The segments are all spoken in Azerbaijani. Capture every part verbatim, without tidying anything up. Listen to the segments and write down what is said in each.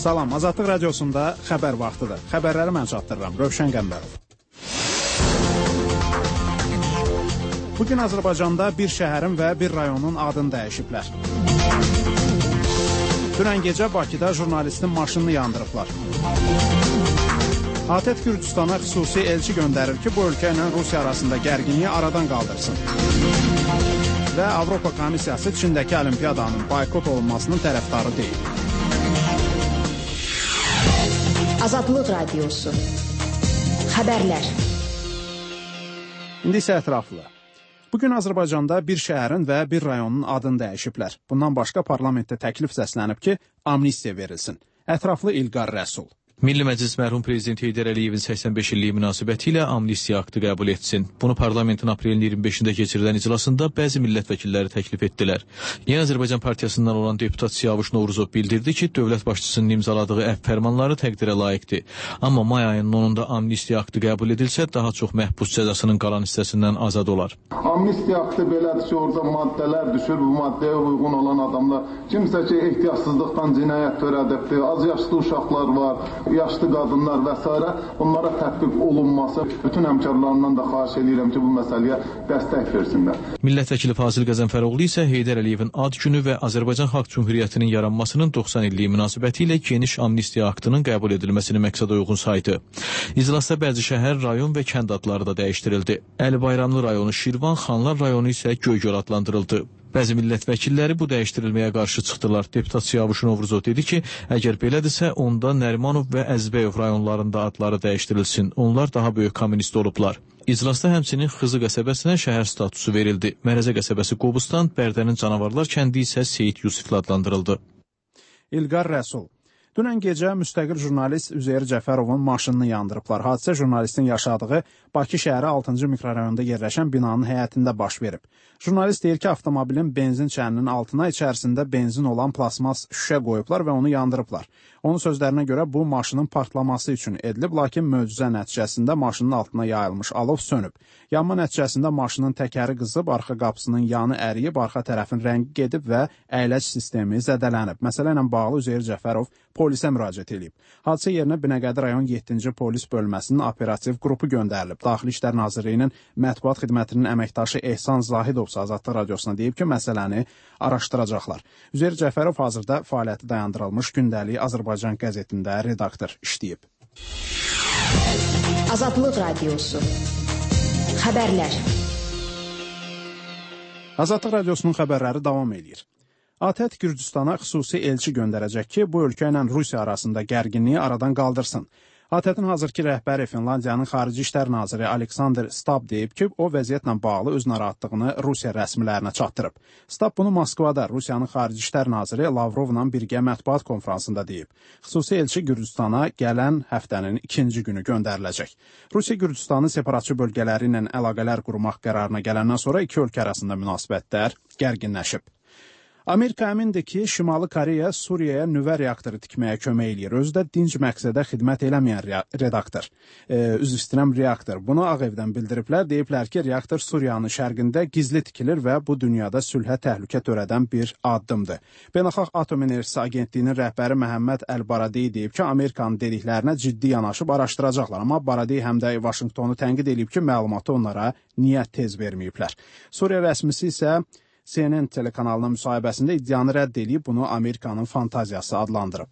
Salam, Azadlıq Radiosunda xəbər vaxtıdır. Xəbərləri mən çatdırıram, Rövşən Qəmbərov. Bugün Azərbaycanda bir şəhərin və bir rayonun adını dəyişiblər. Dünən gecə Bakıda jurnalistin maşınını yandırıblar. A T E T Gürcüstana xüsusi elçi göndərir ki, bu ölkə ilə Rusiya arasında gərginliyi aradan qaldırsın. Və Avropa Komissiyası Çindəki Olimpiyadanın boykot olunmasının tərəfdarı deyil. Azadlıq Radiosu. Xəbərlər. İndi isə ətraflı. Bugün Azərbaycanda bir şəhərin və bir rayonun adını dəyişiblər. Bundan başqa parlamentdə təklif səslənib ki, amnistiya verilsin. Ətraflı İlqar Rəsul. Milli Məclis mərhum prezident Heydər Əliyevin səksən beş illiyi münasibəti ilə amnistiya aktı qəbul etsin. Bunu parlamentin aprelin iyirmi beşində keçirilən iclasında bəzi millət vəkilləri təklif etdilər. Yeni Azərbaycan Partiyasından olan deputat Siyavuş Novruzov bildirdi ki, dövlət başçısının imzaladığı əfv fərmanları təqdirə layiqdir. Amma may ayının onunda amnistiya aktı qəbul edilsə, daha çox məhbus cəzasının qalan hissəsindən azad olar. Amnistiya aktı belədir ki, orada maddələr düşür, bu maddəyə uyğun olan adamlar, kimsə ki, ehtiyatsızlıqdan cinayət törədibdir, az yaşlı uşaqlar var, yaşlı qadınlar və s. onlara tətbiq olunması. Bütün həmkarlarından da xahiş edirəm ki, bu məsələyə dəstək versinlər. Millət vəkili Fazil Qəzənfəroğlu isə Heydər Əliyevin ad günü və Azərbaycan Xalq Cümhuriyyətinin yaranmasının doxsan illiyi münasibəti ilə geniş amnistiya aktının qəbul edilməsini məqsədə uyğun saydı. İclasda bəzi şəhər, rayon və kənd adları da dəyişdirildi. Əli Bayramlı rayonu Şirvan, Xanlar rayonu isə Göygöl adlandırıldı. Bəzi millət vəkilləri bu dəyişdirilməyə qarşı çıxdılar. Deputat Siyavuş Novruzov dedi ki, əgər belədirsə, onda Nərimanov və Əzbəyov rayonlarında adları dəyişdirilsin. Onlar daha böyük kommunist olublar. İclasda həmçinin Xızı qəsəbəsinə şəhər statusu verildi. Mərəzə qəsəbəsi Qobustan, Bərdənin Canavarlar kəndi isə Seyid Yusiflə adlandırıldı. İlqar Rəsul. Dünən gecə müstəqil jurnalist Üzeyir Cəfərovun maşınını yandırıblar. Hadisə jurnalistin yaşadığı Bakı şəhəri altıncı mikrorayonda yerləşən binanın həyətində baş verib. Jurnalist deyir ki, avtomobilin benzin çəninin altına içərisində benzin olan plasmas şüşə qoyublar və onu yandırıblar. Onun sözlərinə görə bu maşının partlaması üçün edilib, lakin möcüzə nəticəsində maşının altına yayılmış alov sönüb. Yanma nəticəsində maşının təkəri qızıb, arxa qapısının yanı əriyib, arxa tərəfin rəngi gedib və əyləc sistemi zədələnib. Məsələ ilə bağlı Üzeyir Cəfərov polisə müraciət edib. Hadisə yerinə Binəqədi rayon yeddinci polis bölməsinin operativ qrupu göndərilib. Daxili İşlər Nazirliyinin mətbuat xidmətinin əməkdaşı Ehsan Zahidov Azadlıq Radiosuna deyib ki, məsələni araşdıracaqlar. Üzeyir Cəfərov hazırda fəaliyyəti dayandırılmış Gündəlik Azərbaycan qəzetində redaktor işləyib. Azadlıq Radiosu. Xəbərlər. Azadlıq Radiosunun xəbərləri davam edir. A T E T Gürcüstana xüsusi elçi göndərəcək ki, bu ölkə ilə Rusiya arasında gərginliyi aradan qaldırsın. A T E T-in hazırki rəhbəri Finlandiyanın Xarici İşlər naziri Aleksandr Stab deyib ki, o vəziyyətlə bağlı öz narahatlığını Rusiya rəsmilərinə çatdırıb. Stab bunu Moskvada Rusiyanın Xarici İşlər naziri Lavrovla birgə mətbuat konfransında deyib. Xüsusi elçi Gürcüstana gələn həftənin ikinci günü göndəriləcək. Rusiya Gürcüstanın separatçı bölgələri ilə əlaqələr qurmaq qərarına gələndən sonra iki ölkə arasında münasibətlər gərginləşib. Amerika əmindir ki, Şimali Koreya Suriyaya nüvə reaktoru tikməyə kömək eləyir. Özü də dinc məqsədə xidmət eləməyən redaktor, e, üzr istəyirəm reaktor. Bunu Ağ Evdən bildiriblər. Deyiblər ki, reaktor Suriyanın şərqində gizli tikilir və bu dünyada sülhə təhlükə törədən bir addımdır. Beynəlxalq Atom Enerjisi Agentliyinin rəhbəri Məhəmməd Əl-Baradei deyib ki, Amerikanın dediklərinə ciddi yanaşıb araşdıracaqlar. Amma Baradei həm də Vaşinqtonu tənqid edib ki, məlumatı onlara niyə tez verməyiblər. Suriya rəsmisi isə C N N telekanalının müsahibəsində iddianı rədd edib, bunu Amerikanın fantaziyası adlandırıb.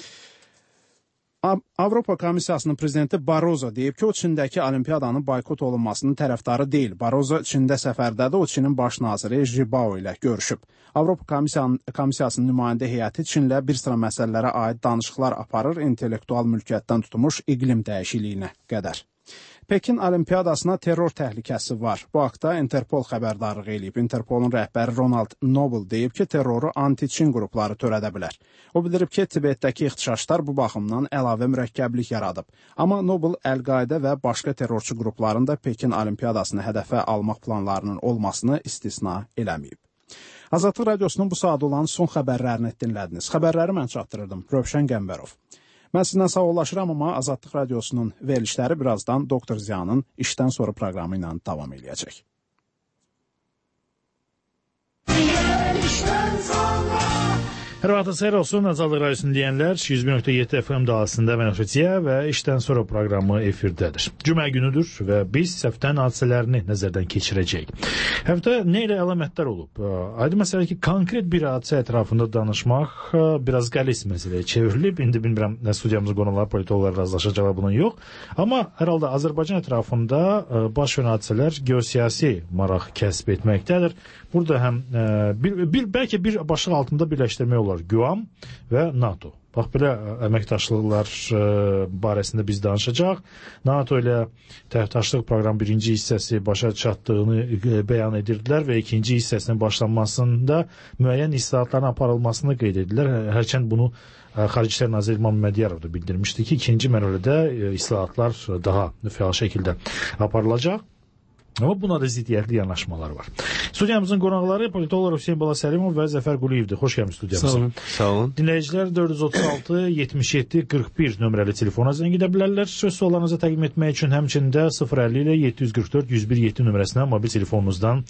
Avropa Komissiyasının prezidenti Barroso deyib ki, o Çindəki Olimpiyadanın boykot olunmasının tərəfdarı deyil. Barroso Çində səfərdədir, o Çinin baş naziri Jibao ilə görüşüb. Avropa Komissiyasının nümayəndə heyəti Çinlə bir sıra məsələlərə aid danışıqlar aparır, intellektual mülkiyyətdən tutmuş iqlim dəyişikliyinə qədər. Pekin Olimpiyadasına terror təhlükəsi var. Bu haqda Interpol xəbərdarlıq eləyib. Interpolun rəhbəri Ronald Noble deyib ki, terroru anti-Çin qrupları törədə bilər. O bildirib ki, Tibetdəki ixtişaşlar bu baxımdan əlavə mürəkkəblik yaradıb. Amma Noble Əl-Qaidə və başqa terrorçu qrupların da Pekin Olimpiyadasını hədəfə almaq planlarının olmasını istisna eləməyib. Azadlıq Radiosunun bu saat olan son xəbərlərini dinlədiniz. Xəbərləri mən çatdırırdım. Rövşən Qəmbərov. Mən sizdən sağollaşıram, amma Azadlıq Radiosunun verilişləri birazdan Doktor Ziyanın işdən sonra proqramı ilə davam edəcək. Hər vaxtınız xeyir olsun, Azadlıq Radiyosunu deyənlər, yüz bir nöqtə yeddi F M dalğasında mən Ötüciyə və işdən sonra proqramı efirdədir. Cümə günüdür və biz həftənin hadisələrini nəzərdən keçirəcəyik. Həftə nə ilə əlamətlər olub? Aydın məsələ ki, konkret bir hadisə ətrafında danışmaq biraz qəlis məsələyə çevrilib. İndi bilmirəm, studiyamızın qonaqları, politologlar razılaşacaqlar bunun yox. Amma hər halda Azərbaycan ətrafında baş verən hadisələr geosiyasi maraq kəsb etməkdədir. Burada həm bir, bir, bəlkə bir başlıq altında birləşdirmək olar Güam və NATO. Bax, belə əməkdaşlıqlar barəsində biz danışacaq. NATO ilə tərəfdaşlıq proqramı birinci hissəsi başa çatdığını bəyan edirdilər və ikinci hissəsinin başlanmasında müəyyən islahatların aparılmasını qeyd edirlər. Hərçənd bunu Xarici İşlər Naziri İlham Məmmədiyarov da bildirmişdi ki, ikinci mərhələdə islahatlar daha fəal şəkildə aparılacaq. Amma buna da ziddiyyətli yanaşmalar var. Studiyamızın qonaqları politolog Hüseyn Balasəlimov və Zəfər Quliyevdir. Xoş gəlmiş studiyamıza. Sağ olun. Sağ olun. Dinləyicilər dörd yüz otuz altı yetmiş yeddi qırx bir nömrəli telefona zəng edə bilərlər. Söz suallarınızı təqdim etmək üçün həmçində sıfır əlli ilə yeddi yüz qırx dörd yüz bir yeddi nömrəsindən mobil telefonunuzdan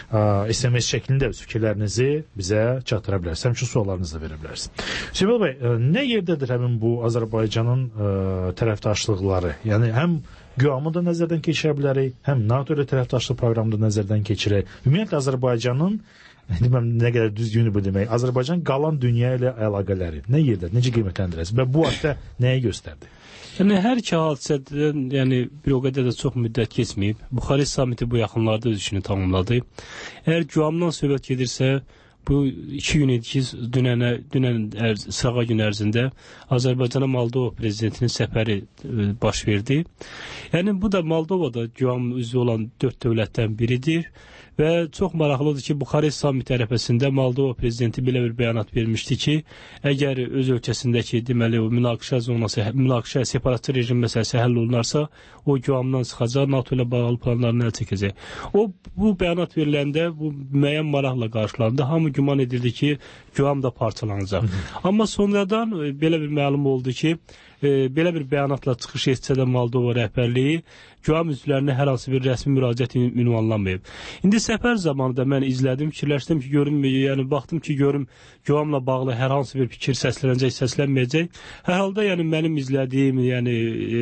S M S şəklində fikirlərinizi bizə çatdıra bilərsiniz. Həmçinin suallarınızı da verə bilərsiniz. Hüseyn bəy, nə yerdədir həmin bu Azərbaycanın tərəfdaşlıqları? Yəni həm Güamı da nəzərdən keçirə bilərik, həm NATO ilə tərəfdaşlıq proqramını da nəzərdən keçirək. Ümumiyyətlə Azərbaycanın, deməm nə qədər düzgünü bu demək, Azərbaycan qalan dünya ilə əlaqələri nə yerdə, necə qiymətləndirəsiniz və bu haqda nəyi göstərdi? Yəni hər iki hadisədən, yəni bir o qədər də çox müddət keçməyib. Buxarest samiti bu yaxınlarda öz işini tamamladı. Əgər Güamdan söhbət gedirsə, bu iki gün idi ki, dünənə, dünən ərz, sırağa gün ərzində Azərbaycana Moldova prezidentinin səfəri e, baş verdi. Yəni bu da Moldovada Güam üzvü olan dörd dövlətdən biridir. Və çox maraqlıdır ki, Buxarest samiti ərəfəsində Moldova prezidenti belə bir bəyanat vermişdi ki, əgər öz ölkəsindəki deməli o münaqişə zonası, münaqişə separatçı rejim məsələsi həll olunarsa, o Güamdan çıxacaq, NATO ilə bağlı planlarını əl çəkəcək. O bu bəyanat veriləndə bu müəyyən maraqla qarşılandı. Hamı güman edirdi ki, Güam da parçalanacaq. Amma sonradan belə bir məlum oldu ki, e, belə bir bəyanatla çıxış etsə də Moldova rəhbərliyi Güam üzvlərinə hər hansı bir rəsmi müraciət ünvanlanmayıb. İndi səfər zamanında mən izlədim, fikirləşdim ki, görüm, yəni baxdım ki, görüm Güamla bağlı hər hansı bir fikir səslənəcək, səslənməyəcək. Hər halda yəni mənim izlədiyim, yəni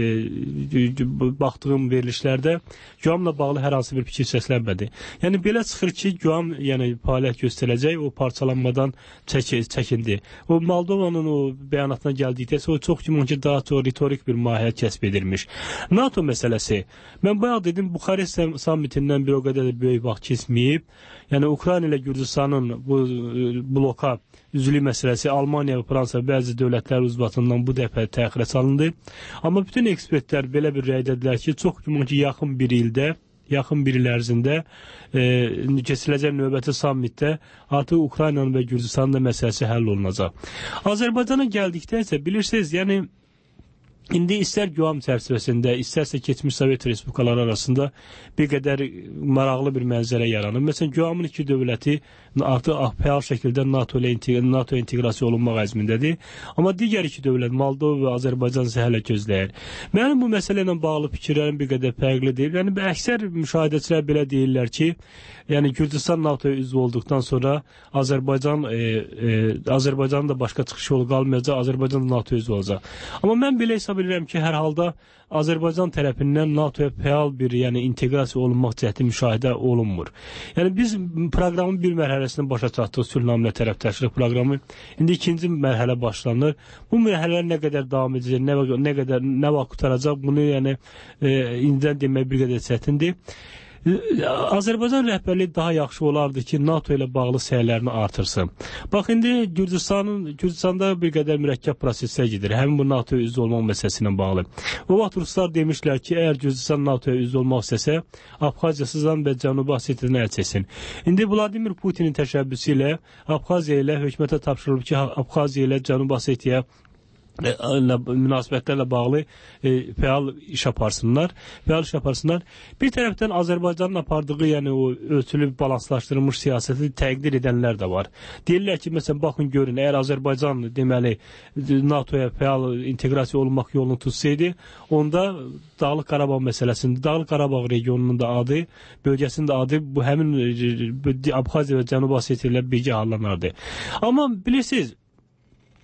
e, baxdığım verilişlərdə Güamla bağlı hər hansı bir fikir səslənmədi. Yəni belə çıxır ki, Güam yəni fəaliyyət göstərəcək, o parçalanmadan çək çəkindi. O Moldovanın o bəyanatına gəldikdə o çox güman ki, daha çox ritorik bir mahiyyət kəsb edilmiş. NATO məsələsi. Mən bayaq dedim, Buxarest sammitindən bir o qədər də böyük vaxt keçməyib. Yəni, Ukrayna ilə Gürcüstanın bu bloka üzvlük məsələsi Almaniya və Fransa bəzi dövlətlər uzbatından bu dəfə təxirə salındı. Amma bütün ekspertlər belə bir rəydədilər ki, çox güman ki, yaxın bir ildə, yaxın bir il ərzində e, keçiriləcək növbəti sammitdə artıq Ukraynanın və Gürcüstanın da məsələsi həll olunacaq. Azərbaycana gəldikdə isə bilirsiniz, yəni İndi istər Güam çərçivəsində, istərsə keçmiş Sovet Respublikaları arasında bir qədər maraqlı bir mənzərə yaranır. Məsələn, Güamın iki dövləti artıq fəal şəkildə NATO ilə NATO inteqrasiya olunmaq əzmindədir. Amma digər iki dövlət, Moldova və Azərbaycan isə hələ gözləyir. Mənim bu məsələ ilə bağlı fikirlərim bir qədər fərqlidir. Yəni, əksər müşahidəçilər belə deyirlər ki, yəni Gürcüstan NATOya üzv olduqdan sonra Azərbaycan e, e, Azərbaycanın da başqa çıxış yolu qalmayacaq, Azərbaycan da NATOya üzv olacaq. Amma mən belə hesab edirəm ki, hər halda Azərbaycan tərəfindən NATOya fəal bir, yəni inteqrasiya olunmaq cəhdi müşahidə olunmur. Yəni biz proqramın bir mərhələsini başa çatdıq, sülhnamələ tərəfdaşlıq proqramı. İndi ikinci mərhələ başlanır. Bu mərhələlər nə qədər davam edəcək, nə, nə qədər nə vaxt qutaracaq, bunu yəni e, indidən demək bir qədər çətindir. Azərbaycan rəhbərliyi daha yaxşı olardı ki, NATO ilə bağlı səylərini artırsın. Bax, indi Gürcüstanın, Gürcüstanda bir qədər mürəkkəb proseslər gedir. Həmin bu NATOya üzv olmaq məsələsi ilə bağlı. O vaxt Ruslar demişlər ki, əgər Gürcüstan NATOya üzv olmaq istəsə, Abxaziyasızdan və Cənubi Osetiyadan əl çəksin. İndi Vladimir Putinin təşəbbüsü ilə Abxaziya ilə hökumətə tapşırılıb ki, Abxaziya ilə Cənubi Osetiya münasibətlərlə bağlı e, fəal iş aparsınlar, fəal iş aparsınlar. Bir tərəfdən Azərbaycanın apardığı, yəni o ölçülü balanslaşdırılmış siyasəti təqdir edənlər də var. Deyirlər ki, məsələn, baxın görün, əgər Azərbaycan deməli NATOya fəal inteqrasiya olunmaq yolunu tutsaydı, onda Dağlıq Qarabağ məsələsində, Dağlıq Qarabağ regionunun da adı, bölgəsinin də adı bu həmin Abxaziya və Cənubi Osetiya ilə birgə hallanardı. Amma bilirsiniz,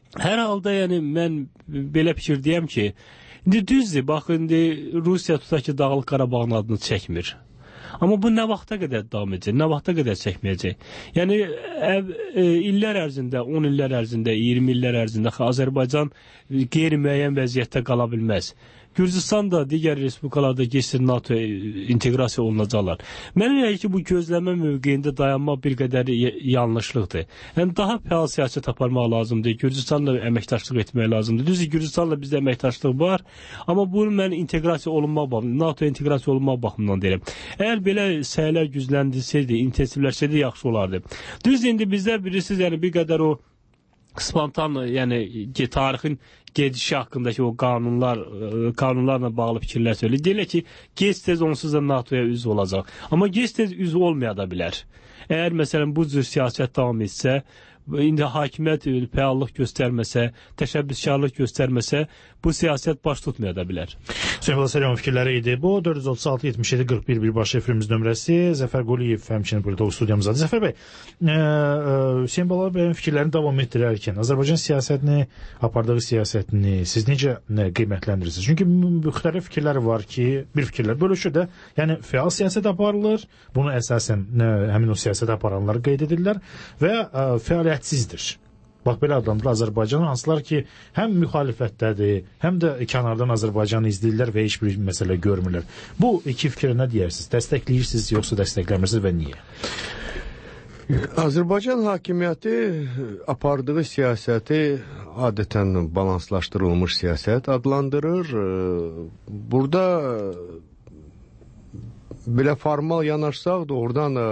Hər halda yəni mən belə fikir deyəm ki, indi düzdür, bax indi Rusiya tutaq ki, Dağlıq Qarabağın adını çəkmir. Amma bu nə vaxta qədər davam edəcək, nə vaxta qədər çəkməyəcək? Yəni əv, e, illər ərzində, on illər ərzində, iyirmi illər ərzində Azərbaycan qeyri-müəyyən vəziyyətdə qala bilməz. Gürcüstan da digər respublikalarda keçir NATO-ya inteqrasiya olunacaqlar. Mənə elə ki, bu gözləmə mövqeyində dayanmaq bir qədər yanlışlıqdır. Yəni daha fəal siyasət aparmaq lazımdır. Gürcüstanla əməkdaşlıq etmək lazımdır. Düzdür, Gürcüstanla bizdə əməkdaşlıq var, amma bunu mən inteqrasiya olunmaq baxımından, NATO-ya inteqrasiya olunmaq baxımından deyirəm. Əgər belə səylər gücləndirsəydi, intensivləşsəydi yaxşı olardı. Düzdür, indi bizdə bilirsiniz, yəni bir qədər o spontan, yəni tarixin gedişi haqqındakı o qanunlar, qanunlarla bağlı fikirlər söyləyir. Deyirlər ki, gec-tez onsuz da NATOya üzv olacaq. Amma gec-tez üzv olmaya da bilər. Əgər məsələn bu cür siyasət davam etsə, indi hakimiyyət fəallıq göstərməsə, təşəbbüskarlıq göstərməsə, bu siyasət baş tutmaya da bilər. Hüseyin Balasalyanov fikirləri idi. Bu dörd yüz otuz altı yetmiş yeddi qırx bir birbaşa efirimiz nömrəsi. Zəfər Quliyev həmçinin burada studiyamızdadır. Zəfər bəy, e, e, Hüseyin Balasalyanov bəyin fikirlərini davam etdirərkən Azərbaycan siyasətini, apardığı siyasətini siz necə nə, qiymətləndirirsiniz? Çünki müxtəlif fikirlər var ki, bir fikirlər bölüşür də, yəni fəal siyasət aparılır, bunu əsasən nə, həmin o siyasət aparanlar qeyd edirlər və e, fəaliyyətsizdir. Bax, belə adlandırır Azərbaycan, hansılar ki, həm müxalifətdədir, həm də kənardan Azərbaycanı izləyirlər və heç bir məsələ görmürlər. Bu iki fikirə nə deyərsiniz? Dəstəkləyirsiniz, yoxsa dəstəkləmirsiniz və niyə? Azərbaycan hakimiyyəti apardığı siyasəti adətən balanslaşdırılmış siyasət adlandırır. Burada belə formal yanaşsaq da oradan e,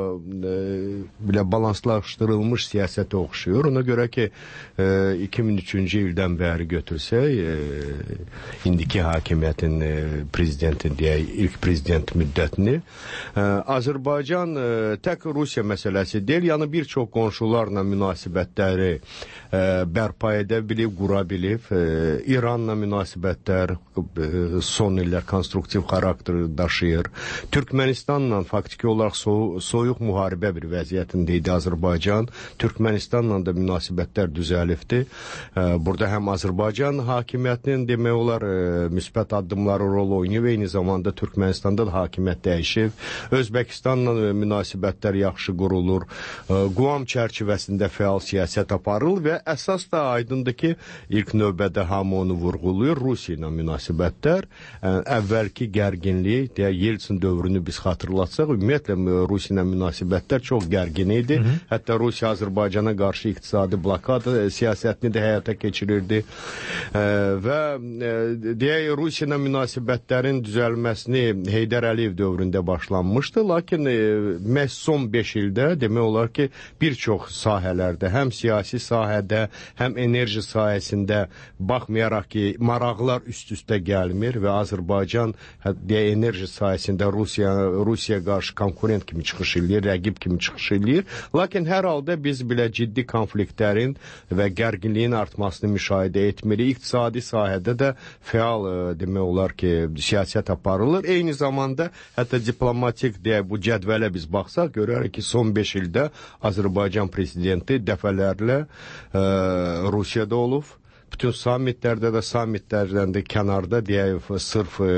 e, belə balanslaşdırılmış siyasətə oxşuyur. Ona görə ki, e, iki min üçüncü ildən bəri götürsək, e, indiki hakimiyyətin e, prezidentin deyək, ilk prezident müddətini, e, Azərbaycan e, tək Rusiya məsələsi deyil, yəni bir çox qonşularla münasibətləri e, bərpa edə bilib, qura bilib. E, İranla münasibətlər e, son illər konstruktiv xarakter daşıyır. Türkmenistanla faktiki olaraq so soyuq müharibə bir vəziyyətində idi Azərbaycan. Türkmenistanla da münasibətlər düzəlibdi. Burada həm Azərbaycan hakimiyyətinin demək olar müsbət addımları rol oynayıb, eyni zamanda Türkmenistanda da hakimiyyət dəyişib. Özbəkistanla münasibətlər yaxşı qurulur. Quam çərçivəsində fəal siyasət aparılır və əsas da aydındır ki, ilk növbədə hamı onu vurğuluyur. Rusiya ilə münasibətlər əvvəlki gərginlik, deyək, Yeltsin dövrünü biz xatırlatsaq, ümumiyyətlə Rusiya ilə münasibətlər çox gərgin idi. Hı -hı. Hətta Rusiya Azərbaycana qarşı iqtisadi blokada siyasətini də həyata keçirirdi. E, və e, deyək, Rusiya ilə münasibətlərin düzəlməsini Heydər Əliyev dövründə başlanmışdı. Lakin e, məhz son beş ildə demək olar ki, bir çox sahələrdə, həm siyasi sahədə, həm enerji sahəsində baxmayaraq ki, maraqlar üst-üstə gəlmir və Azərbaycan deyək, enerji sahəsində Rusiya Rusiya qarşı konkurent kimi çıxış eləyir, rəqib kimi çıxış eləyir. Lakin hər halda biz belə ciddi konfliktlərin və gərginliyin artmasını müşahidə etmirik. İqtisadi sahədə də fəal demək olar ki, siyasət aparılır. Eyni zamanda hətta diplomatik deyək, bu cədvələ biz baxsaq, görərək ki, son beş ildə Azərbaycan prezidenti dəfələrlə ə, Rusiyada olub. Bütün sammitlərdə də, sammitlərdən də kənarda deyək, sırf e,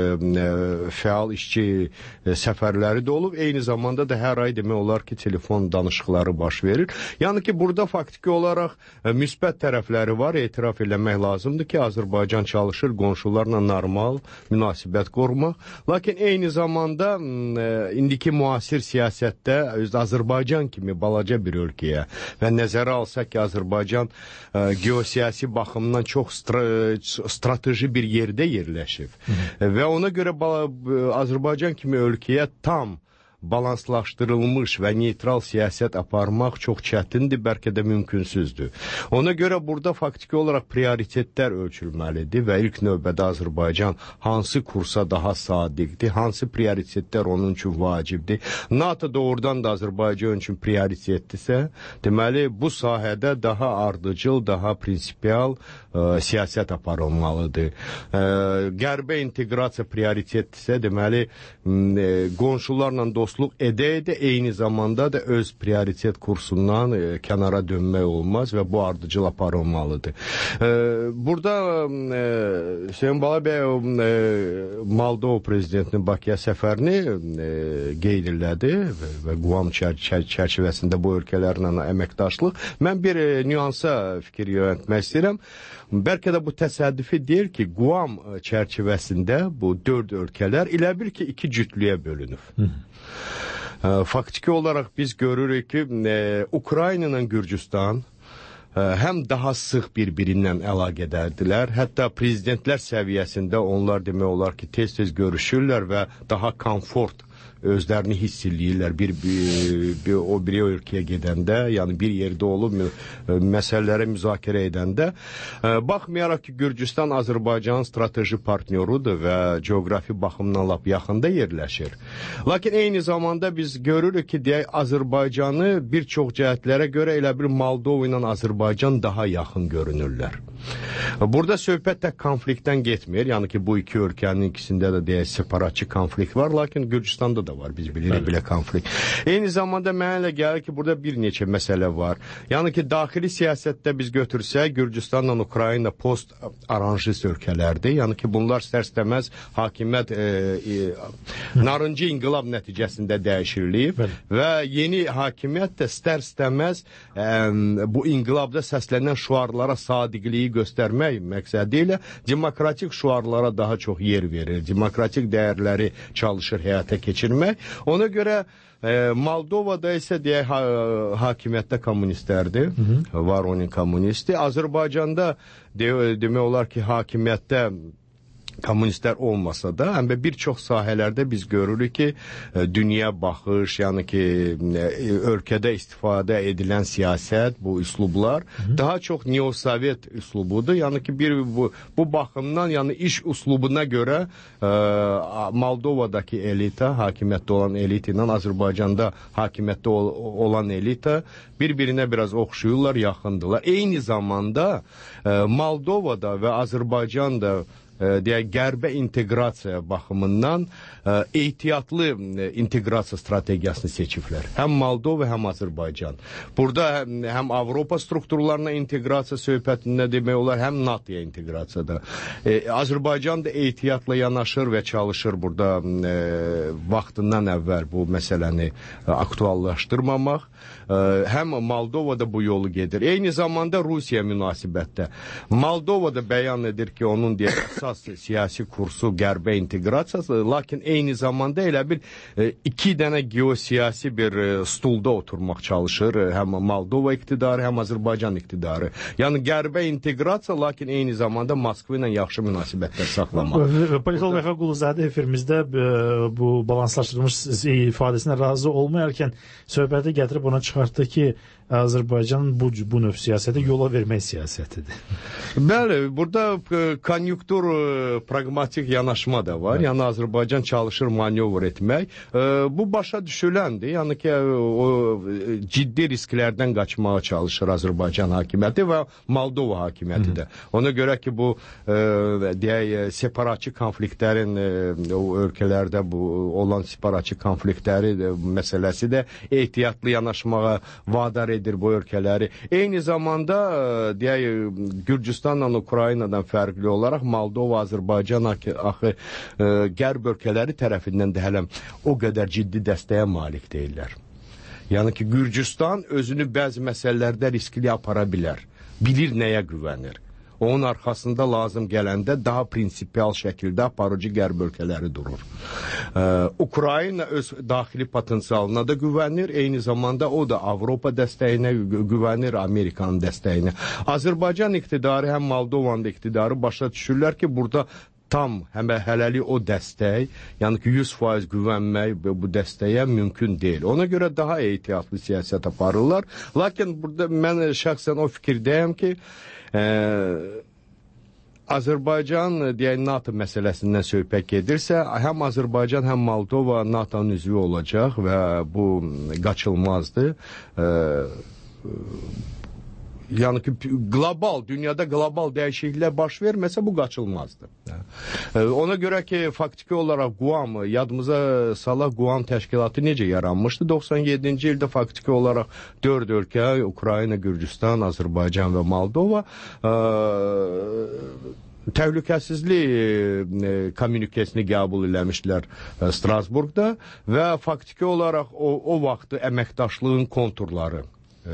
fəal işçi e, səfərləri də olub. Eyni zamanda da hər ay demək olar ki, telefon danışıqları baş verir. Yəni ki, burada faktiki olaraq e, müsbət tərəfləri var. Etiraf eləmək lazımdır ki, Azərbaycan çalışır qonşularla normal münasibət qorumaq. Lakin eyni zamanda e, indiki müasir siyasətdə Azərbaycan kimi balaca bir ölkəyə və nəzərə alsaq ki, Azərbaycan e, geosiyasi baxımdan çox stra strateji bir yerdə yerləşib. Hı-hı. Və ona görə Azərbaycan kimi ölkəyə tam balanslaşdırılmış və neytral siyasət aparmaq çox çətindir, bəlkə də mümkünsüzdür. Ona görə burada faktiki olaraq prioritetlər ölçülməlidir və ilk növbədə Azərbaycan hansı kursa daha sadiqdir, hansı prioritetlər onun üçün vacibdir. NATO doğrudan da Azərbaycan üçün prioritetdirsə, deməli bu sahədə daha ardıcıl, daha prinsipial ə, siyasət aparılmalıdır. Ə, Qərbə inteqrasiya prioritetdirsə, deməli ə, qonşularla dost dostluq edə-edə eyni zamanda da öz prioritet kursundan e, kənara dönmək olmaz və bu ardıcıl aparılmalıdır. E, burada e, Hüseyin Bala bəy e, Moldova prezidentinin Bakıya səfərini e, qeyd elədi və, və Quam çər çər çərçivəsində bu ölkələrlə əməkdaşlıq. Mən bir e, nüansa fikir yönəltmək istəyirəm. Bəlkə də bu təsadüfi deyil ki, Quam çərçivəsində bu dörd ölkələr elə bil ki, iki cütlüyə bölünüb. Hı. Faktiki olaraq biz görürük ki, e, Ukrayna ilə Gürcüstan e, həm daha sıx bir-birindən əlaqədərdilər, hətta prezidentlər səviyyəsində onlar demək olar ki, tez-tez görüşürlər və daha komfort özlərini hiss edirlər bir, bir, bir o biri ölkəyə gedəndə, yəni bir yerdə olub məsələləri müzakirə edəndə. Baxmayaraq ki, Gürcüstan Azərbaycanın strateji partnyorudur və coğrafi baxımdan lap yaxında yerləşir. Lakin eyni zamanda biz görürük ki, deyək, Azərbaycanı bir çox cəhətlərə görə elə bir Moldova ilə Azərbaycan daha yaxın görünürlər. Burada söhbət də konfliktdən getmir. Yəni ki, bu iki ölkənin ikisində də deyək, separatçı konflikt var, lakin Gürcüstanda da var, biz bilirik belə konflikt. Eyni zamanda mənə elə gəlir ki, burada bir neçə məsələ var. Yəni ki, daxili siyasətdə biz götürsək, Gürcüstanla Ukrayna post-aranjist ölkələrdir. Yəni ki, bunlar istər-istəməz hakimiyyət e, e, narıncı inqilab nəticəsində dəyişirilib və yeni hakimiyyət də istər-istəməz e, bu inqilabda səslənən şüarlara sadiqliyi göstərmək məqsədi ilə demokratik şüarlara daha çox yer verir. Demokratik dəyərləri çalışır həyata keçirmək. Ona görə e, Moldovada isə deyək ha, hakimiyyətdə kommunistlərdir. Hı -hı. Var onun kommunisti. Azərbaycanda de, demək olar ki, hakimiyyətdə komünistlər olmasa da, həm də bir çox sahələrdə biz görürük ki, dünya baxış, yəni ki, ölkədə istifadə edilən siyasət, bu üslublar Hı. daha çox neosovet üslubudur. Yəni ki, bir bu, bu baxımdan, yəni iş üslubuna görə e, Moldovadakı elita, hakimiyyətdə olan elita ilə Azərbaycanda hakimiyyətdə ol, olan elita bir-birinə biraz oxşuyurlar, yaxındılar. Eyni zamanda e, Moldovada və Azərbaycanda deyək, qərbə inteqrasiya baxımından ə, ehtiyatlı ə, inteqrasiya strategiyasını seçiblər. Həm Moldova, həm Azərbaycan. Burada həm, həm Avropa strukturlarına inteqrasiya söhbətində demək olar, həm NATOya inteqrasiyada. E, Azərbaycan da ehtiyatla yanaşır və çalışır burada e, vaxtından əvvəl bu məsələni e, aktuallaşdırmamaq. E, həm Moldova da bu yolu gedir. Eyni zamanda Rusiya münasibətdə. Moldova da bəyan edir ki, onun deyək, əsas siyasi kursu qərbə inteqrasiyası, lakin eyni zamanda elə bir e, iki dənə geosiyasi bir e, stulda oturmaq çalışır. Həm Moldova iktidarı, həm Azərbaycan iktidarı. Yəni qərbə inteqrasiya, lakin eyni zamanda Moskva ilə yaxşı münasibətlər saxlamaq. Politolog Məhəb Quluzadə efirimizdə bu balanslaşdırılmış ifadəsinə razı olmayarkən söhbəti gətirib ona çıxartdı ki, Azərbaycanın bu, bu növ siyasəti yola vermək siyasətidir. Bəli, burada konjunktur, pragmatik yanaşma da var. Evet. Yəni Azərbaycan çalışır manevr etmək. Bu başa düşüləndir. Yəni ki, o ciddi risklərdən qaçmağa çalışır Azərbaycan hakimiyyəti və Moldova hakimiyyəti də. Ona görə ki, bu deyək, separatçı konfliktlərin o ölkələrdə bu olan separatçı konfliktləri məsələsi də ehtiyatlı yanaşmağa vadar edir bu ölkələri. Eyni zamanda deyək, Gürcüstanla Ukraynadan fərqli olaraq Moldova, Azərbaycan axı qərb ölkələri tərəfindən də hələm o qədər ciddi dəstəyə malik deyirlər. Yəni ki, Gürcüstan özünü bəzi məsələlərdə riskli apara bilər. Bilir nəyə güvənir. Onun arxasında lazım gələndə daha prinsipial şəkildə aparıcı qərb ölkələri durur. Ee, Ukrayna öz daxili potensialına da güvənir, eyni zamanda o da Avropa dəstəyinə güvənir, Amerikanın dəstəyinə. Azərbaycan iktidarı, həm Moldovanın iktidarı başa düşürlər ki, burada tam həm hələlik o dəstək, yəni ki, yüz faiz güvənmək bu dəstəyə mümkün deyil. Ona görə daha ehtiyatlı siyasət aparırlar. Lakin burada mən şəxsən o fikirdəyəm ki, Ee, Azərbaycan deyək, NATO məsələsindən söhbət gedirsə, həm Azərbaycan, həm Moldova NATO'nun üzvü olacaq və bu qaçılmazdır. Ee, Yəni ki, qlobal, dünyada qlobal dəyişikliklər baş verməsə bu qaçılmazdır. Ona görə ki, faktiki olaraq Quam, yadımıza salaq Quam təşkilatı necə yaranmışdı? doxsan yeddinci ildə faktiki olaraq dörd ölkə, Ukrayna, Gürcüstan, Azərbaycan və Moldova təhlükəsizlik kommunikasiyasını qəbul eləmişlər Strasburqda və faktiki olaraq o, o vaxtı əməkdaşlığın konturları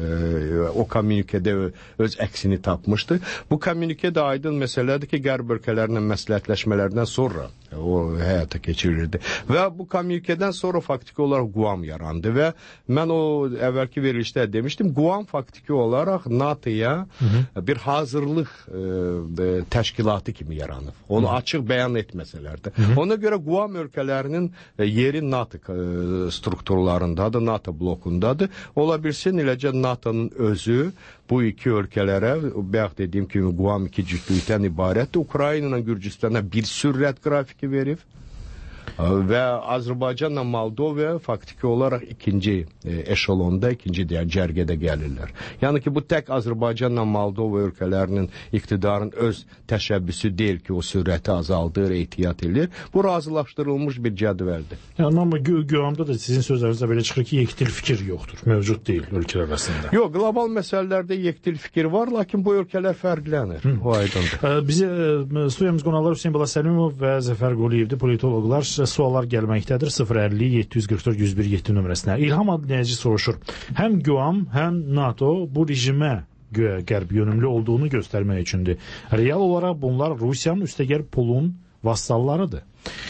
o kommunikədə öz əksini tapmışdı. Bu kommunikədə aydın məsələdir ki, qərb ölkələrlə məsləhətləşmələrdən sonra o həyata keçirildi. Və bu kommunikədən sonra faktiki olaraq Quam yarandı və mən o əvvəlki verilişdə demişdim, Quam faktiki olaraq NATOya bir hazırlıq e, təşkilatı kimi yaranıb. Onu Hı. açıq bəyan etməsələr də. Hı. Ona görə Quam ölkələrinin yeri NATO strukturlarındadır, NATO blokundadır. Ola bilsin, eləcə NATO'nun özü bu iki ölkələrə, bayaq dediyim kimi Quam iki cütlükdən ibarətdir. Ukrayna ilə Gürcüstana bir sürət qrafiki verib və Azərbaycanla Moldova faktiki olaraq ikinci eşelonda, ikinci deyək, cərgədə gəlirlər. Yəni ki, bu tək Azərbaycanla Moldova ölkələrinin iqtidarın öz təşəbbüsü deyil ki, o sürəti azaldır, ehtiyat edir. Bu razılaşdırılmış bir cədvəldir. Yəni, amma Quamda da sizin sözlərinizdə belə çıxır ki, yekdil fikir yoxdur, mövcud deyil ölkələr arasında. Yox, qlobal məsələlərdə yekdil fikir var, lakin bu ölkələr fərqlənir. Hı. O aydındır. Bizə studiyamız qonaqlar Hüseyn Balasəlimov və Zəfər Quliyevdir, politoloqlar. Suallar gəlməkdədir sıfır əlli yeddi yüz qırx dörd yüz bir yeddi nömrəsinə. İlham adlı dinləyici soruşur. Həm Quam, həm NATO bu rejimə qərb yönümlü olduğunu göstərmək üçündür. Real olaraq bunlar Rusiyanın üstəgəl pulun vassallarıdır.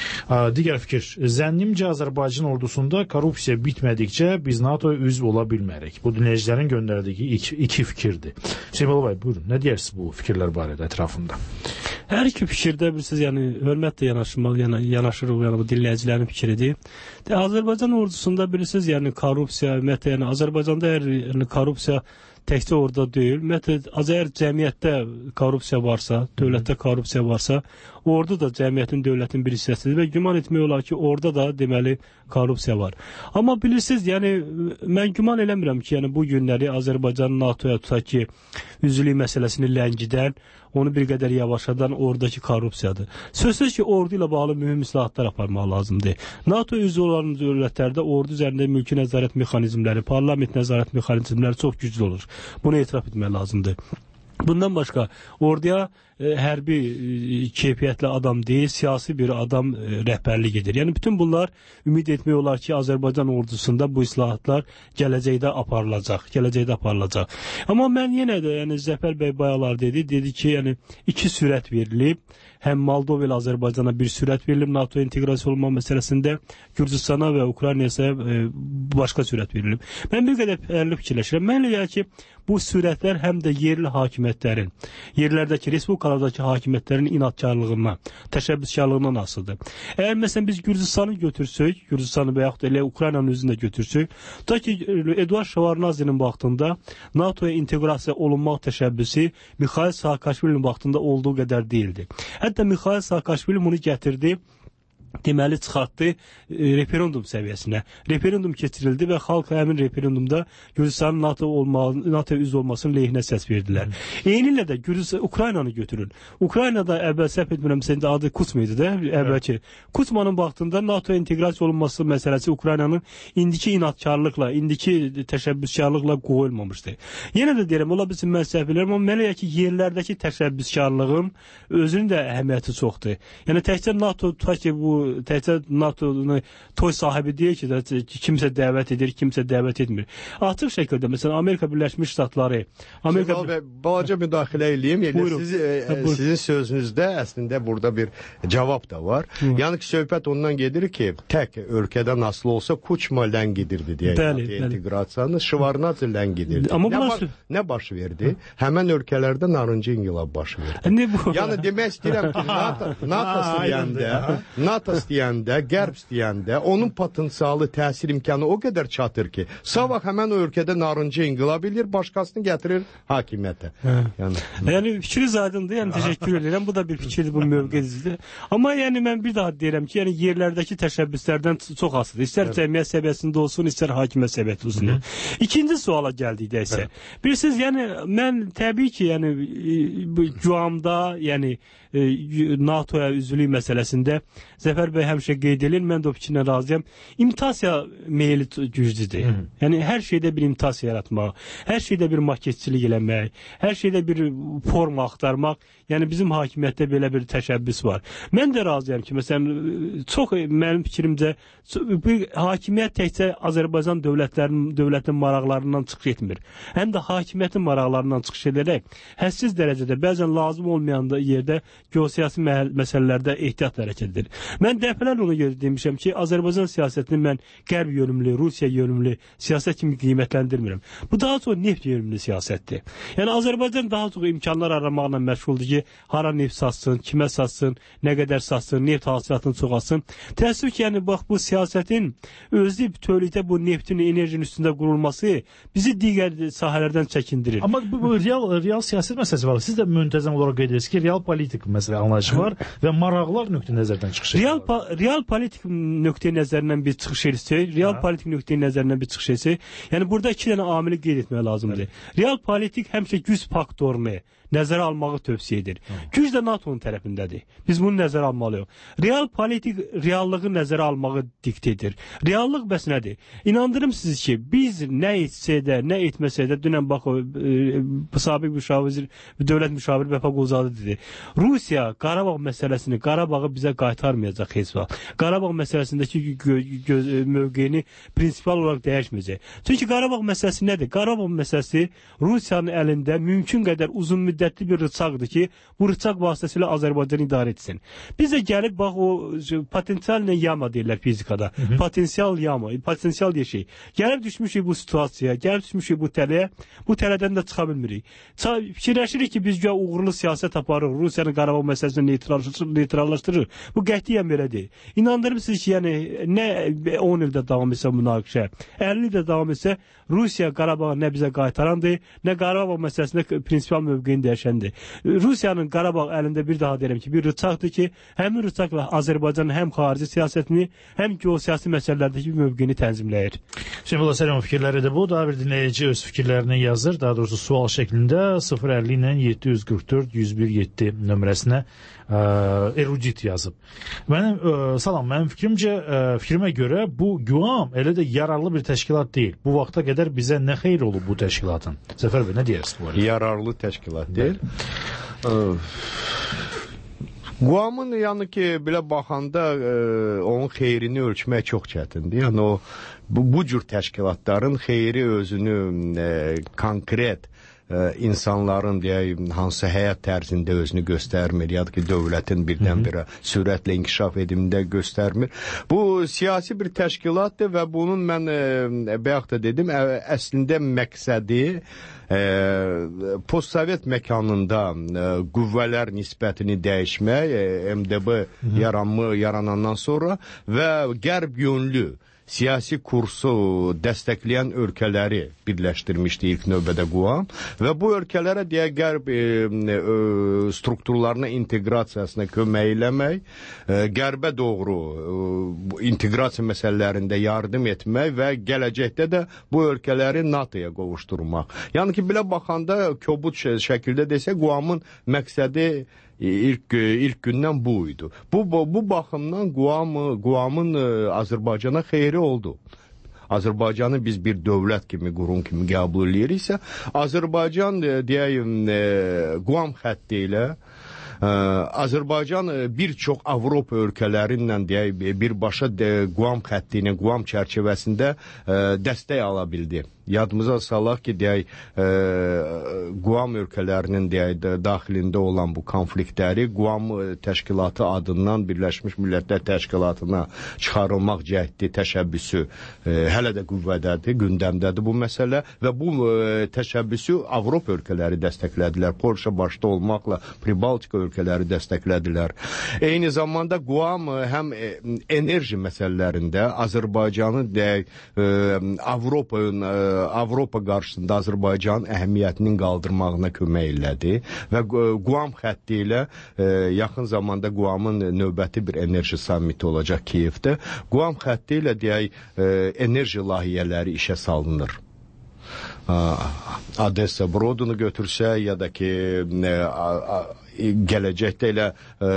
Digər fikir, zənnimcə Azərbaycan ordusunda korrupsiya bitmədikcə biz NATOya üzv ola bilmərik. Bu dinləyicilərin göndərdiyi iki, iki fikirdir. Hüseyin Balıbay, buyurun, nə deyirsiniz bu fikirlər barədə ətrafında? Hər iki fikirdə bilirsiniz, yəni hörmətlə yanaşmaq, yəni yanaşırıq, yəni bu dinləyicilərin fikridir. De, Azərbaycan ordusunda bilirsiniz, yəni korrupsiya, ümumiyyətlə, yəni Azərbaycanda hər yəni, korrupsiya təkcə orada deyil. Ümumiyyətlə, əgər cəmiyyətdə korrupsiya varsa, dövlətdə korrupsiya varsa, orada da cəmiyyətin, dövlətin bir hissəsidir və güman etmək olar ki, orada da deməli korrupsiya var. Amma bilirsiniz, yəni mən güman eləmirəm ki, yəni bu günləri Azərbaycan NATOya tutaq ki, üzvlük məsələsini ləngidən, onu bir qədər yavaşadan oradakı korrupsiyadır. Sözsüz ki, ordu ilə bağlı mühüm islahatlar aparmaq lazımdır. NATO üzvü olan dövlətlərdə ordu üzərində mülki nəzarət mexanizmləri, parlament nəzarət mexanizmləri çox güclü olur. Bunu etiraf etmək lazımdır. Bundan başqa, orduya e, hərbi e, keyfiyyətli adam deyil, siyasi bir adam e, rəhbərlik edir. Yəni, bütün bunlar ümid etmək olar ki, Azərbaycan ordusunda bu islahatlar gələcəkdə aparılacaq, gələcəkdə aparılacaq. Amma mən yenə də, yəni Zəfər bəy bayalar dedi, dedi ki, yəni iki sürət verilib, həm Moldova ilə Azərbaycana bir sürət verilib NATO inteqrasiya olma məsələsində, Gürcüstana və Ukraynaya isə e, başqa sürət verilib. Mən bir qədər fərqli fikirləşirəm. Mən elə ki, bu sürətlər həm də yerli hakimiyyətlərin, yerlərdəki, respublikalardakı hakimiyyətlərin inadkarlığından, təşəbbüskarlığından asılıdır. Əgər məsələn biz Gürcüstanı götürsək, Gürcüstanı və yaxud elə Ukraynanın özünü də götürsək, tutaq ki, Eduard Şevarnadzenin vaxtında NATOya inteqrasiya olunmaq təşəbbüsü Mikhail Saakashvilinin vaxtında olduğu qədər deyildi. Hətta Mikhail Saakashvili bunu gətirdi, deməli çıxartdı e, referendum səviyyəsinə. Referendum keçirildi və xalq həmin referendumda Gürcüstanın NATO olmalı, NATO üzv olmasının lehinə səs verdilər. Eyni ilə də Gürcüstan Ukraynanı götürün. Ukraynada əvvəl səhv etmirəmsə indi adı Kuçma idi də, əvvəlki. Kuçmanın vaxtında NATO inteqrasiya olunması məsələsi Ukraynanın indiki inadkarlıqla, indiki təşəbbüskarlıqla qoyulmamışdı. Yenə də deyirəm, ola bilsin mən səhv edirəm, amma mənə ki yerlərdəki təşəbbüskarlığın özünün də əhəmiyyəti çoxdur. Yəni təkcə NATO tutaq ki bu təkcə NATO'nu toy sahibi deyil ki, kimsə dəvət edir, kimsə dəvət etmir. Açıq şəkildə, məsələn, Amerika Birləşmiş Ştatları, Amerika... Bəy, balaca müdaxilə edeyim. Yəni, siz, e, sizin sözünüzdə əslində burada bir cavab da var. Hı. Yəni ki, söhbət ondan gedir ki, tək ölkədən asılı olsa Kuçma ləngidirdi deyək. Bəli, bəli. İnteqrasiyanı, Şevarnadze ləngidirdi. Amma nə, baş, nə baş verdi? Hı. Həmən ölkələrdə narıncı inqilab baş verdi. Ne bu? Yəni, demək istəyirəm ki, NATO, NATO deyəndə, NATO NATO istəyəndə, Qərb istəyəndə onun potensialı, təsir imkanı o qədər çatır ki, sabah həmən o ölkədə narıncı inqilab edir, başqasını gətirir hakimiyyətə. Yəni, yəni fikriniz aydındır, yəni təşəkkür edirəm. Bu da bir fikirdir, bu mövqedir. Amma yəni mən bir daha deyirəm ki, yəni yerlərdəki təşəbbüslərdən çox asılıdır. İstər cəmiyyət səviyyəsində olsun, istər hakimiyyət səviyyəsində olsun. İkinci suala gəldikdə isə, bilirsiniz, yəni mən təbii ki, yəni bu Guamda, yəni NATOya üzvlük məsələsində Zəfər bəy həmişə qeyd edir, mən də o fikirlə razıyam. İmitasiya meyli güclüdür. Hı -hı. Yəni hər şeydə bir imitasiya yaratmaq, hər şeydə bir maketçilik eləmək, hər şeydə bir forma axtarmaq, yəni bizim hakimiyyətdə belə bir təşəbbüs var. Mən də razıyam ki, məsələn, çox mənim fikrimcə bu hakimiyyət təkcə Azərbaycan dövlətlərinin dövlətin maraqlarından çıxış etmir. Həm də hakimiyyətin maraqlarından çıxış edərək hədsiz dərəcədə bəzən lazım olmayan yerdə geosiyasi məsələlərdə ehtiyatla hərəkət edir. Mən dəfələrlə ona görə demişəm ki, Azərbaycan siyasətini mən qərb yönümlü, Rusiya yönümlü siyasət kimi qiymətləndirmirəm. Bu daha çox neft yönümlü siyasətdir. Yəni Azərbaycan daha çox imkanlar aramaqla məşğuldur ki, hara neft satsın, kimə satsın, nə qədər satsın, neft hasilatını çoxalsın. Təəssüf ki, yəni bax bu siyasətin özü bütövlükdə bu neftin, enerjinin üstündə qurulması bizi digər sahələrdən çəkindirir. Amma bu, bu real, real siyasət məsələsi var. Siz də müntəzəm olaraq qeyd edirsiniz ki, real politik məsələ anlayışı var və maraqlar nöqteyi nəzərdən çıxış edir. Real, real politik nöqteyi nəzərindən bir çıxış etsə, real ha. politik nöqteyi nəzərindən bir çıxış etsə, yəni burada iki dənə amili qeyd etmək lazımdır. Evet. Real politik həmişə güc faktorunu nəzərə almağı tövsiyə edir. Hı. Güc də NATO'nun tərəfindədir. Biz bunu nəzərə almalıyıq. Real politik reallığı nəzərə almağı dikt edir. Reallıq bəs nədir? İnandırım siz ki, biz nə etsə də, nə etməsə də, dünən bax o e, sabiq müşavir, dövlət müşaviri Vəfa Qozadı dedi. Rusiya Qarabağ məsələsini, Qarabağı bizə qaytarmayacaq heç vaxt. Qarabağ məsələsindəki mövqeyini prinsipal olaraq dəyişməyəcək. Çünki Qarabağ məsələsi nədir? Qarabağ məsələsi Rusiyanın əlində mümkün qədər uzun müddət müddətli bir rıçaqdır ki, bu rıçaq vasitəsilə Azərbaycanı idarə etsin. Biz də gəlib, bax, o potensial yama deyirlər fizikada. Hı -hı. Potensial yama, potensial deyə şey. Gəlib düşmüşük bu situasiyaya, gəlib düşmüşük bu tələyə, bu tələdən də çıxa bilmirik. Fikirləşirik ki, biz güya uğurlu siyasət aparırıq, Rusiyanın Qarabağ məsələsini neytrallaşdırır. Bu qətiyyən belə deyil. İnandırım siz ki, yəni, nə on ildə davam etsə münaqişə, əlli ildə davam etsə, Rusiya Qarabağı nə bizə qaytarandır, nə Qarabağ məsələsində prinsipal mövqeyini dəyişəndir. Rusiyanın Qarabağ əlində bir daha deyirəm ki, bir rıçaqdır ki, həmin rıçaqla Azərbaycanın həm xarici siyasətini, həm geosiyasi məsələlərdəki mövqeyini tənzimləyir. Şimdi bu da Səlim fikirləri də bu. Daha bir dinləyici öz fikirlərini yazır. Daha doğrusu sual şəklində sıfır əlli ilə yeddi yüz qırx dörd yüz bir yeddi nömrəsinə ə, erudit yazıb. Mənim, ə, salam, mənim fikrimcə, ə, fikrimə görə bu Guam elə də yararlı bir təşkilat deyil. Bu vaxta qədər bizə nə xeyir olub bu təşkilatın? Zəfər bəy, nə deyirsiniz bu? Yararlı təşkilat deyil. Guamın yəni ki, belə baxanda ə, onun xeyrini ölçmək çox çətindir. Yəni o bu, bu cür təşkilatların xeyri özünü ə, konkret ə, insanların deyək hansı həyat tərzində özünü göstərmir, ya da ki, dövlətin birdən-birə sürətlə inkişaf edimində göstərmir. Bu siyasi bir təşkilatdır və bunun mən ə, bayaq da dedim, ə, əslində məqsədi E, postsovet məkanında e, qüvvələr nisbətini dəyişmək, e, M D B yaranma, yaranandan sonra və qərb yönlü siyasi kursu dəstəkləyən ölkələri birləşdirmişdi ilk növbədə Guam və bu ölkələrə deyək qərb e, e, strukturlarına inteqrasiyasına kömək eləmək, e, qərbə doğru e, inteqrasiya məsələlərində yardım etmək və gələcəkdə də bu ölkələri NATOya qovuşdurmaq. Yəni ki, belə baxanda kobud şəkildə desə, Guamın məqsədi İlk, ilk gündən bu idi. Bu, bu, bu baxımdan Guam, Guamın Azərbaycana xeyri oldu. Azərbaycanı biz bir dövlət kimi, qurum kimi qəbul ediriksə, Azərbaycan deyəyim, Guam xətti ilə Azərbaycan bir çox Avropa ölkələrindən deyək, birbaşa Guam xətti ilə, Guam çərçivəsində dəstək ala bildi. Yadımıza salaq ki, deyək, e, Guam ölkələrinin deyək, daxilində olan bu konfliktləri Guam təşkilatı adından Birləşmiş Millətlər Təşkilatına çıxarılmaq cəhdi, təşəbbüsü e, hələ də qüvvədədir, gündəmdədir bu məsələ və bu e, təşəbbüsü Avropa ölkələri dəstəklədilər. Polşa başda olmaqla Pribaltika ölkələri dəstəklədilər. Eyni zamanda Quam həm enerji məsələlərində Azərbaycanın deyək Avropa Avropa qarşısında Azərbaycanın əhəmiyyətinin qaldırmağına kömək elədi və Quam xətti ilə yaxın zamanda Quamın növbəti bir enerji sammiti olacaq Kiyevdə. Quam xətti ilə deyək enerji layihələri işə salınır. Odessa Brodunu götürsə ya da ki gələcəkdə elə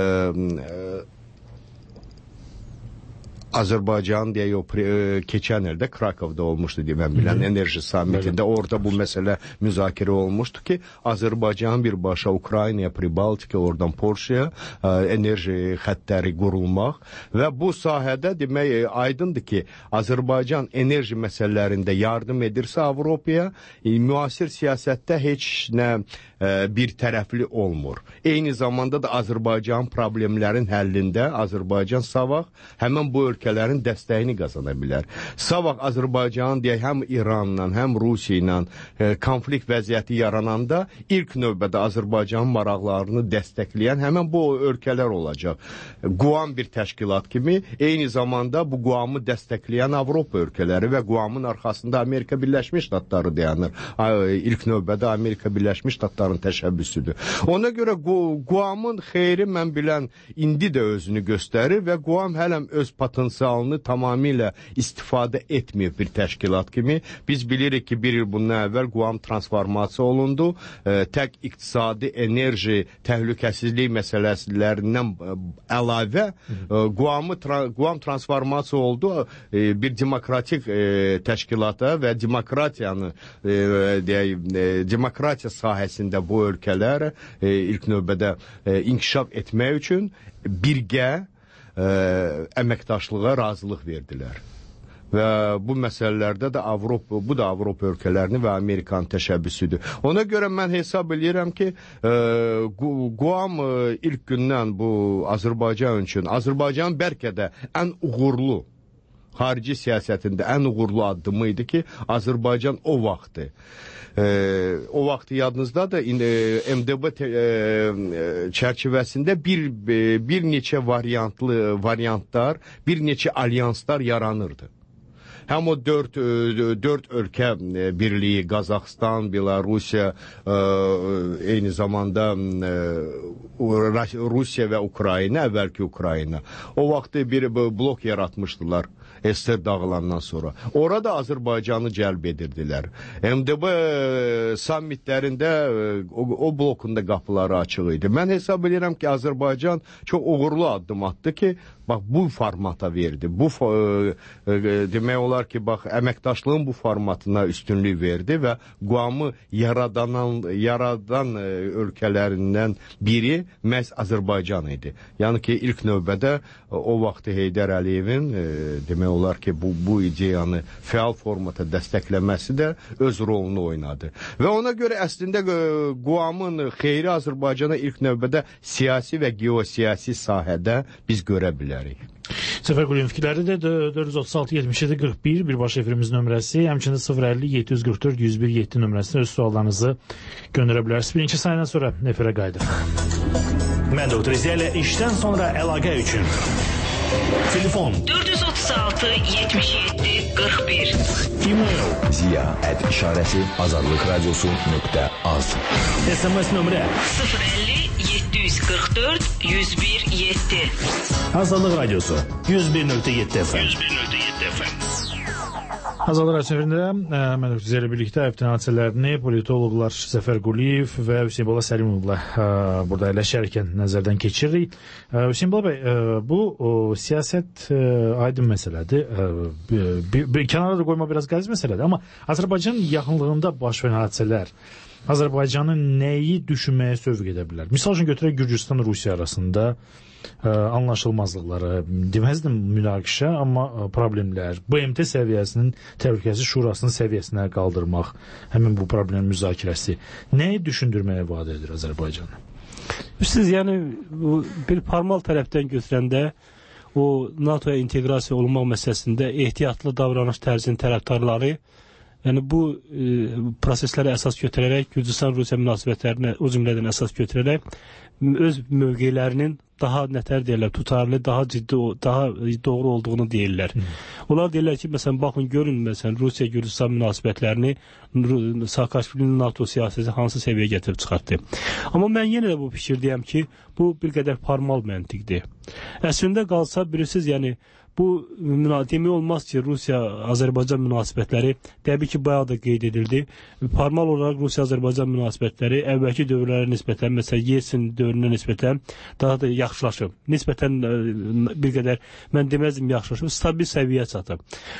Azərbaycan deyə o keçən ildə Krakovda olmuşdu deyə mən bilən enerji sammitində orada bu məsələ müzakirə olmuşdu ki, Azərbaycan birbaşa Ukraynaya, Pribaltika, oradan Polşaya enerji xəttləri qurulmaq və bu sahədə demək aydındır ki, Azərbaycan enerji məsələlərində yardım edirsə Avropaya, müasir siyasətdə heç nə bir tərəfli olmur. Eyni zamanda da Azərbaycan problemlərin həllində Azərbaycan savaq həmin bu ölkələrin dəstəyini qazana bilər. Savaq Azərbaycan deyək, həm İranla, həm Rusiya ilə e, konflikt vəziyyəti yarananda ilk növbədə Azərbaycanın maraqlarını dəstəkləyən həmin bu ölkələr olacaq. Quam bir təşkilat kimi, eyni zamanda bu Quamı dəstəkləyən Avropa ölkələri və Quamın arxasında Amerika Birləşmiş Ştatları dayanır. İlk növbədə Amerika Birləşmiş Ştatlarının təşəbbüsüdür. Ona görə Quamın xeyri mən bilən indi də özünü göstərir və Quam hələm öz potensialını tamamilə istifadə etməyib bir təşkilat kimi. Biz bilirik ki, bir il bundan əvvəl Quam transformasiya olundu. E, tək iqtisadi enerji təhlükəsizlik məsələlərindən əlavə e, Quamı, tra Quam transformasiya oldu e, bir demokratik e, təşkilata və demokratiyanı e, deyək, e, demokratiya sahəsində bu ölkələr e, ilk növbədə e, inkişaf etmək üçün birgə e, əməkdaşlığa razılıq verdilər. Və bu məsələlərdə də Avropa, bu da Avropa ölkələrini və Amerikanın təşəbbüsüdür. Ona görə mən hesab edirəm ki, e, Quam e, ilk gündən bu Azərbaycan üçün, Azərbaycan bəlkə də ən uğurlu xarici siyasətində ən uğurlu addımı idi ki, Azərbaycan o vaxtı Ee, o vaxt yadınızdadır, M D B e, çərçivəsində bir, bir neçə variantlı variantlar, bir neçə alyanslar yaranırdı. Həm o dörd, dörd ölkə birliyi, Qazaxstan, Belarusiya, eyni zamanda Rusiya və Ukrayna, əvvəlki Ukrayna. O vaxt bir blok yaratmışdılar. Ester dağılandan sonra. Orada Azərbaycanı cəlb edirdilər. M D B sammitlərində o, o blokunda qapıları açıq idi. Mən hesab edirəm ki, Azərbaycan çox uğurlu addım atdı ki, bax bu formata verdi. Bu e, e, demək olar ki, bax əməkdaşlığın bu formatına üstünlük verdi və Quamı yaradan yaradan e, ölkələrindən biri məhz Azərbaycan idi. Yəni ki, ilk növbədə e, o vaxt Heydər Əliyevin e, demək olar ki, bu, bu ideyanı fəal formata dəstəkləməsi də öz rolunu oynadı. Və ona görə əslində Quamın xeyri Azərbaycana ilk növbədə siyasi və geosiyasi sahədə biz görə bilərik. Səfər Quliyevin fikirləri də dörd yüz otuz altı yetmiş yeddi qırx bir birbaşa efirimizin nömrəsi, həmçinin sıfır əlli yeddi yüz qırx dörd yüz bir yeddi nömrəsində öz suallarınızı göndərə bilərsiniz. Birinci sayından sonra efirə qayıdıq. Mən doktor İziyə ilə işdən sonra əlaqə üçün telefon dörd yüz otuz altı yetmiş yeddi qırx bir. E-mail ziya at işarəsi azadlıq radiosu nöqtə az. S M S nömrə sıfır əlli yeddi yüz qırx dörd yüz bir yeddi. Azadlıq radiosu yüz bir nöqtə yeddi F M. yüz bir nöqtə yeddi F M. Azadlıq radiosu'nda mən sizlərlə birlikdə həftənin hadisələrini politoloqlar Səfər Quliyev və Hüseyn Bala Səlimovla burada əyləşərkən nəzərdən keçiririk. Hüseyn Bala bəy, bu siyasət aydın məsələdir. Bir, bir kənara da qoyma biraz qəliz məsələdir, amma Azərbaycanın yaxınlığında baş verən hadisələr Azərbaycanın nəyi düşünməyə sövq edə bilər? Misal üçün götürək Gürcüstan Rusiya arasında ə, anlaşılmazlıqları, deməzdim münaqişə, amma ə, problemlər, B M T səviyyəsinin Təhlükəsizlik Şurasının səviyyəsinə qaldırmaq, həmin bu problemin müzakirəsi nəyi düşündürməyə vadə edir Azərbaycanı? Siz yəni bu, bir formal tərəfdən götürəndə o NATOya inteqrasiya olunmaq məsələsində ehtiyatlı davranış tərzinin tərəfdarları yəni bu e, proseslərə əsas götürərək, Gürcüstan-Rusiya münasibətlərinə o cümlədən əsas götürərək öz mövqelərinin daha nətər deyirlər, tutarlı, daha ciddi, daha doğru olduğunu deyirlər. Hmm. Onlar deyirlər ki, məsələn, baxın, görün, məsələn, Rusiya-Gürcüstan münasibətlərini Saakashvilinin NATO siyasəti hansı səviyyəyə gətirib çıxartdı. Amma mən yenə də bu fikirdəyəm ki, bu bir qədər formal məntiqdir. Əslində qalsa, bilirsiniz, yəni, bu demək olmaz ki, Rusiya-Azərbaycan münasibətləri təbii ki, bayağı da qeyd edildi. Formal olaraq Rusiya-Azərbaycan münasibətləri əvvəlki dövrlərə nisbətən, məsələn, Yeltsin dövrünə nisbətən daha da yaxşılaşıb. Nisbətən bir qədər, mən deməzdim yaxşılaşıb, stabil səviyyə çatıb.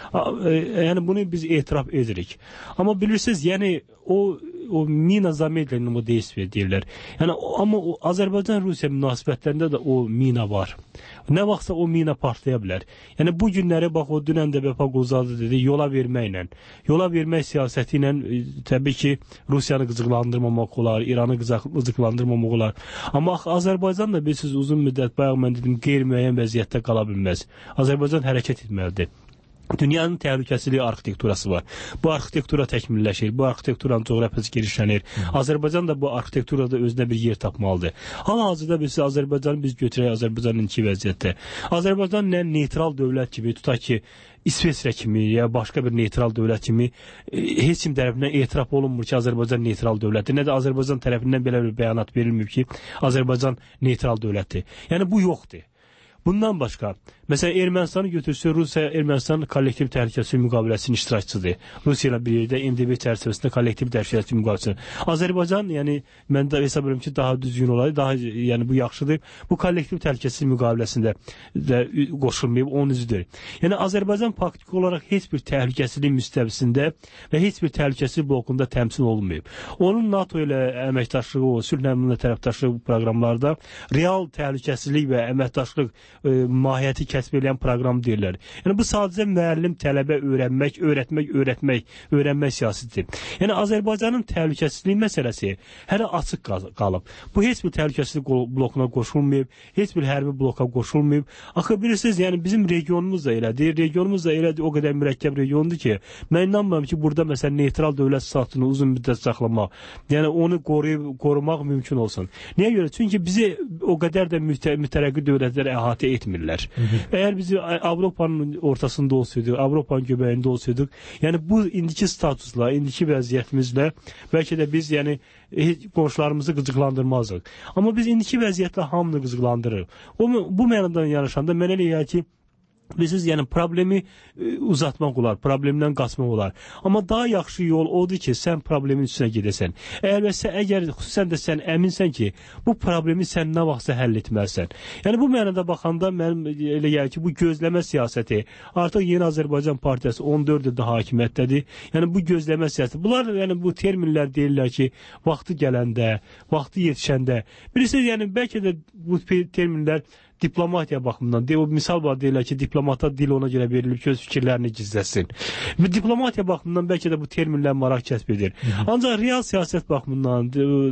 Yəni, bunu biz etiraf edirik. Amma bilirsiniz, yəni, o, o mina zamedlenini o действия deyirlər. Yəni, amma o Azərbaycan-Rusiya münasibətlərində də o mina var. Nə vaxtsa o mina partlaya bilər. Yəni, bu günləri, bax, o dünən də Vəfa Quluzadə dedi, yola verməklə, yola vermək siyasəti ilə e, təbii ki, Rusiyanı qıcıqlandırmamaq olar, İranı qıcıqlandırmamaq olar. Amma Azərbaycan da, bilirsiniz, uzun müddət, bayaq mən dedim, qeyri-müəyyən vəziyyətdə qala bilməz. Azərbaycan hərəkət etməlidir. Dünyanın təhlükəsizliyi arxitekturası var. Bu arxitektura təkmilləşir, bu arxitekturanın coğrafiyası genişlənir. Azərbaycan da bu arxitekturada özünə bir yer tapmalıdır. Hal-hazırda biz Azərbaycanı biz götürək Azərbaycanın iki vəziyyətdə. Azərbaycan nə neytral dövlət kimi, tutaq ki, İsveçrə kimi ya başqa bir neytral dövlət kimi e, heç kim tərəfindən etiraf olunmur ki, Azərbaycan neytral dövlətdir. Nə də Azərbaycan tərəfindən belə bir bəyanat verilmir ki, Azərbaycan neytral dövlətdir. Yəni bu yoxdur. Bundan başqa, məsələn, Ermənistanı götürsə, Rusiya Ermənistan kollektiv təhlükəsizlik müqaviləsinin iştirakçısıdır. Rusiya ilə bir yerdə M D B çərçivəsində kollektiv təhlükəsizlik müqaviləsi. Azərbaycan, yəni mən də hesab edirəm ki, daha düzgün olar, daha yəni bu yaxşıdır. Bu kollektiv təhlükəsizlik müqaviləsində də qoşulmayıb, onun üzüdür. Yəni Azərbaycan faktiki olaraq heç bir təhlükəsizlik müstəvisində və heç bir təhlükəsizlik blokunda təmsil olunmayıb. Onun NATO ilə əməkdaşlığı, o sülh nəmrəli tərəfdaşlıq proqramlarda real təhlükəsizlik və əməkdaşlıq E, mahiyyəti kəsb edən proqram deyirlər. Yəni bu sadəcə müəllim tələbə öyrənmək, öyrətmək, öyrətmək, öyrənmək siyasətidir. Yəni Azərbaycanın təhlükəsizlik məsələsi hələ açıq qalıb. Bu heç bir təhlükəsizlik blokuna qoşulmayıb, heç bir hərbi bloka qoşulmayıb. Axı bilirsiniz, yəni bizim regionumuz da elədir. Regionumuz da elədir, o qədər mürəkkəb regiondur ki, mən inanmıram ki, burada məsələn neytral dövlət statını uzun müddət saxlamaq, yəni onu qoruyub qorumaq mümkün olsun. Niyə görə? Çünki bizi o qədər də mütərəqqi dövlətlər əhatə etmirlər. Hı -hı. Əgər biz Avropanın ortasında olsaydıq, Avropanın göbəyində olsaydıq, yəni bu indiki statusla, indiki vəziyyətimizlə bəlkə də biz yəni qonşularımızı qıcıqlandırmazdıq. Amma biz indiki vəziyyətlə hamını qıcıqlandırırıq. O, bu mənadan yanaşanda mənə elə gəlir ki, bilirsiniz, yəni problemi e, uzatmaq olar, problemdən qaçmaq olar. Amma daha yaxşı yol odur ki, sən problemin üstünə gedəsən. Əgər, əgər xüsusən də sən əminsən ki, bu problemi sən nə vaxtsa həll etməlisən. Yəni bu mənada baxanda mənim elə gəlir ki, bu gözləmə siyasəti artıq Yeni Azərbaycan Partiyası on dörd ildə hakimiyyətdədir. Yəni bu gözləmə siyasəti. Bunlar yəni bu terminlər deyirlər ki, vaxtı gələndə, vaxtı yetişəndə. Bilirsiniz, yəni bəlkə də bu terminlər diplomatiya baxımından, o misal var deyirlər ki, diplomata dil ona görə verilib ki, öz fikirlərini gizləsin. Diplomatiya baxımından bəlkə də bu terminlər maraq kəsb edir. Hı-hı. Ancaq real siyasət baxımından,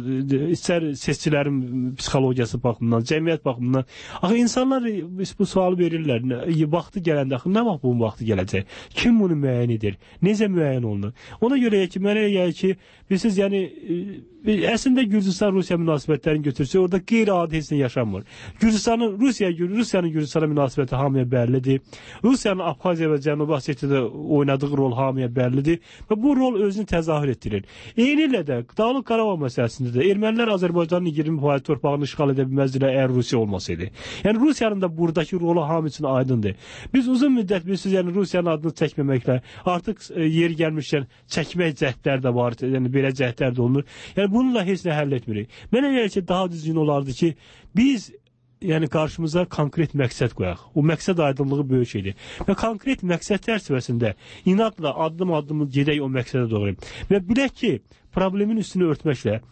istər seçicilərin psixologiyası baxımından, cəmiyyət baxımından, axı insanlar bu sualı verirlər, vaxtı gələndə, axı nə vaxt bu vaxtı gələcək? Kim bunu müəyyən edir? Necə müəyyən olunur? Ona görə ki, mənə gəlir ki, bilirsiniz, yəni əslində Gürcüstan-Rusiya münasibətlərini götürsə, orada qeyri-adi heç nə yaşanmır. Gürcüstanın Rusiya Rusiyanın Gürcüstana münasibəti hamıya bəllidir. Rusiyanın Abxaziya və Cənubi Osetiyada oynadığı rol hamıya bəllidir və bu rol özünü təzahür etdirir. Eyni ilə də Dağlıq Qarabağ məsələsində də ermənilər Azərbaycanın iyirmi faiz torpağını işğal edə bilməzdilər əgər Rusiya olmasaydı. Yəni Rusiyanın da buradakı rolu hamı üçün aydındır. Biz uzun müddət bilirsiniz, yəni Rusiyanın adını çəkməməklə artıq e, yeri gəlmişkən çəkmək cəhdlər də var, yəni belə cəhdlər də olunur. Yəni bununla heç nə həll etmirik. Mənə gəlir ki, daha düzgün olardı ki, biz yəni qarşımıza konkret məqsəd qoyaq. O məqsəd aydınlığı böyük şeydir. Və konkret məqsəd çərçivəsində inadla addım-addım gedək o məqsədə doğru. Və bilək ki, problemin üstünü örtməklə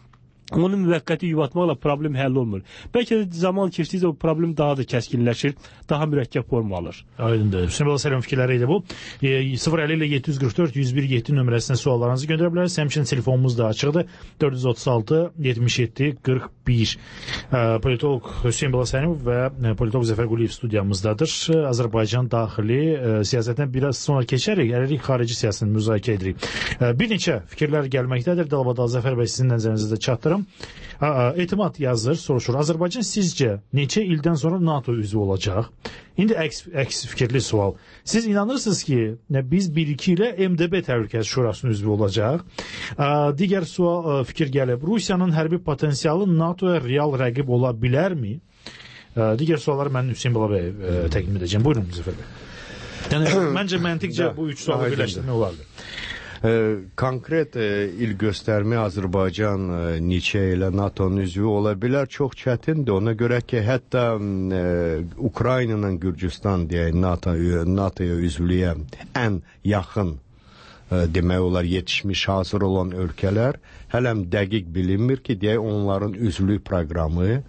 onu müvəqqəti yuvatmaqla problem həll olmur. Bəlkə də zaman keçdikcə o problem daha da kəskinləşir, daha mürəkkəb forma alır. Aydındır. Hüseyn Bala Səlim fikirləri ilə bu. E, sıfır əlli ilə yeddi yüz qırx dörd yüz bir yeddi nömrəsinə suallarınızı göndərə bilərsiniz. Həmçinin telefonumuz da açıqdır. dörd yüz otuz altı yetmiş yeddi qırx bir. E, politolog Hüseyn Bala Səlim və politolog Zəfər Quliyev studiyamızdadır. Azərbaycan daxili e, siyasətdən biraz sonra keçərik. Əlirik xarici siyasətini müzakirə edirik. E, bir neçə fikirlər gəlməkdədir. Dalbadal Zəfər bəy sizin nəzərinizdə çatdırım. Etimad yazır, soruşur. Azərbaycan sizcə neçə ildən sonra NATO üzvü olacaq? İndi əks, əks fikirli sual. Siz inanırsınız ki, biz bir iki ilə M D B Təhlükəsizlik Şurasının üzvü olacaq? Digər sual fikir gəlib. Rusiyanın hərbi potensialı NATOya real rəqib ola bilərmi? Digər sualları mən Hüseyn Bala bəy təqdim edəcəm. Buyurun Zəfər bəy. Yəni məncə məntiqcə bu üç sualı birləşdirmək olardı. E, konkret e, il göstərmə Azərbaycan e, neçə ilə NATO'nun üzvü ola bilər çox çətindir. Ona görə ki, hətta e, Ukraynanın Gürcüstan deyək NATO-ya NATO üzvlüyə ən yaxın e, demək olar yetişmiş hazır olan ölkələr hələm dəqiq bilinmir ki, deyək onların üzvlük proqramı e,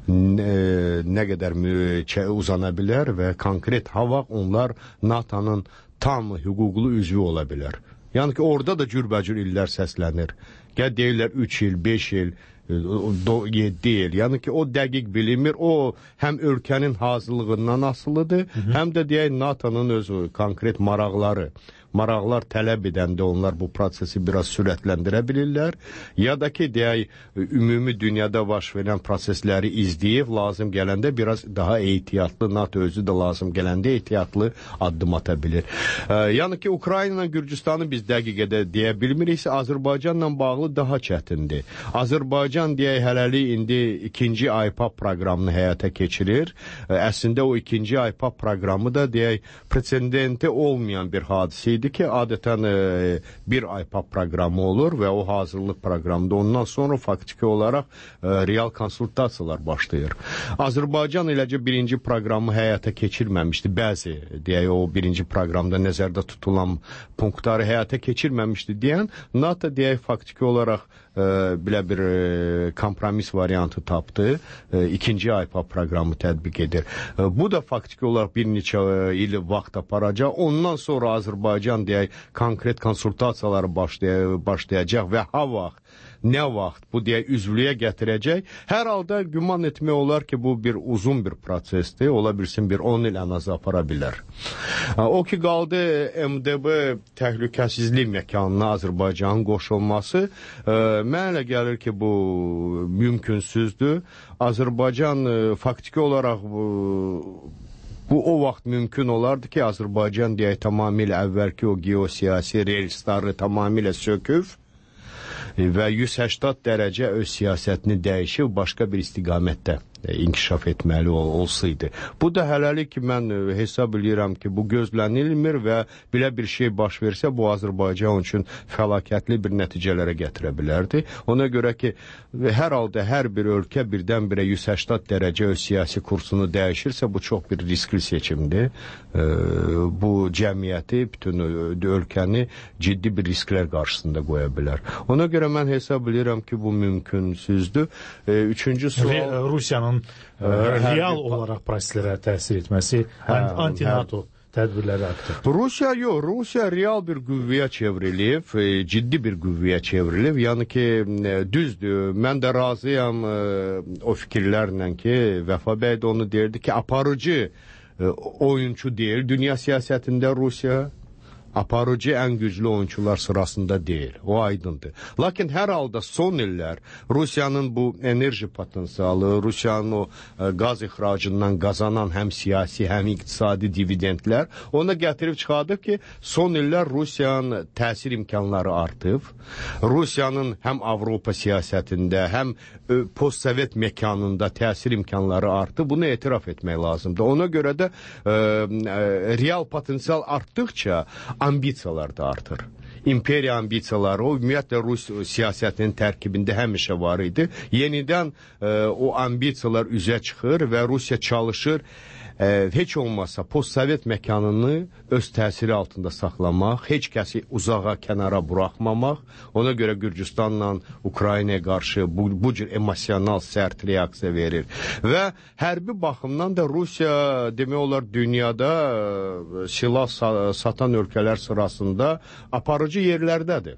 nə qədər uzana bilər və konkret hava onlar NATO'nun tam hüquqlu üzvü ola bilər. Yəni ki, orada da cürbəcür illər səslənir. Gəl deyirlər üç il, beş il, yeddi il. Yəni ki, o dəqiq bilinmir. O, həm ölkənin hazırlığından asılıdır, hı -hı. həm də deyək NATO'nun öz konkret maraqları. Maraqlar tələb edəndə onlar bu prosesi biraz sürətləndirə bilirlər. Ya da ki, deyək, ümumi dünyada baş verən prosesləri izləyib, lazım gələndə biraz daha ehtiyatlı, NATO özü də lazım gələndə ehtiyatlı addım ata bilir. E, yəni ki, Ukrayna, Gürcüstanı biz dəqiqədə deyə bilmiriksə, Azərbaycanla bağlı daha çətindir. Azərbaycan deyək, hələlik indi ikinci I P A P proqramını həyata keçirir. E, əslində o ikinci I P A P proqramı da deyək, presedenti olmayan bir hadisə idi ki, adətən e, bir I P A P proqramı olur və o hazırlıq proqramında ondan sonra faktiki olaraq e, real konsultasiyalar başlayır. Azərbaycan eləcə birinci proqramı həyata keçirməmişdi. Bəzi, deyək, o birinci proqramda nəzərdə tutulan punktları həyata keçirməmişdi deyən, NATO deyək, faktiki olaraq e, bilə bir e, kompromis variantı tapdı. E, ikinci I P A P proqramı tətbiq edir. E, bu da faktiki olaraq bir neçə e, il vaxt aparacaq. Ondan sonra Azərbaycan deyək, konkret konsultasiyalar başlay başlayacaq və ha vaxt, nə vaxt bu deyək, üzvlüyə gətirəcək. Hər halda güman etmək olar ki, bu bir uzun bir prosesdir. Ola bilsin bir on il ən az apara bilər. O ki, qaldı M D B təhlükəsizlik məkanına Azərbaycanın qoşulması. Mənə elə gəlir ki, bu mümkünsüzdür. Azərbaycan faktiki olaraq bu Bu o vaxt mümkün olardı ki, Azərbaycan deyək, tamamilə əvvəlki o geosiyasi relsləri tamamilə söküb və yüz səksən dərəcə öz siyasətini dəyişib başqa bir istiqamətdə inkişaf etməli ol, olsaydı. Bu da hələlik ki, mən hesab edirəm ki, bu gözlənilmir və belə bir şey baş versə, bu Azərbaycan üçün fəlakətli bir nəticələrə gətirə bilərdi. Ona görə ki, hər halda hər bir ölkə birdən-birə yüz səksən dərəcə öz siyasi kursunu dəyişirsə, bu çox bir riskli seçimdir. E, bu cəmiyyəti, bütün ölkəni ciddi bir risklər qarşısında qoya bilər. Ona görə mən hesab edirəm ki, bu mümkünsüzdür. E, üçüncü sual... Rusiyanın real olaraq proseslərə təsir etməsi, anti-NATO tədbirləri haqqında. Rusiya yox, Rusiya real bir qüvvəyə çevrilib, ciddi bir qüvvəyə çevrilib. Yəni ki, düzdür, mən də razıyam o fikirlərlə ki, Vəfa bəy də onu deyirdi ki, aparıcı oyunçu deyil dünya siyasətində Rusiya. Aparıcı ən güclü oyuncular sırasında deyil. O aydındır. Lakin hər halda son illər Rusiyanın bu enerji potensialı, Rusiyanın o e, qaz ixracından qazanan həm siyasi, həm iqtisadi dividendlər ona gətirib çıxardıb ki, son illər Rusiyanın təsir imkanları artıb. Rusiyanın həm Avropa siyasətində, həm e, post-sovet mekanında təsir imkanları artıb. Bunu etiraf etmək lazımdır. Ona görə də e, e, real potensial artdıqca ambisiyalar da artır. İmperiya ambisiyaları o ümumiyyətlə Rus siyasətinin tərkibində həmişə var idi. Yenidən e, o ambisiyalar üzə çıxır və Rusiya çalışır e, heç olmasa postsovet məkanını öz təsiri altında saxlamaq, heç kəsi uzağa, kənara buraxmamaq, ona görə Gürcüstanla Ukraynaya qarşı bu, bu cür emosional sərt reaksiya verir. Və hərbi baxımdan da Rusiya demək olar dünyada e, silah satan ölkələr sırasında aparıcı yerlərdədir.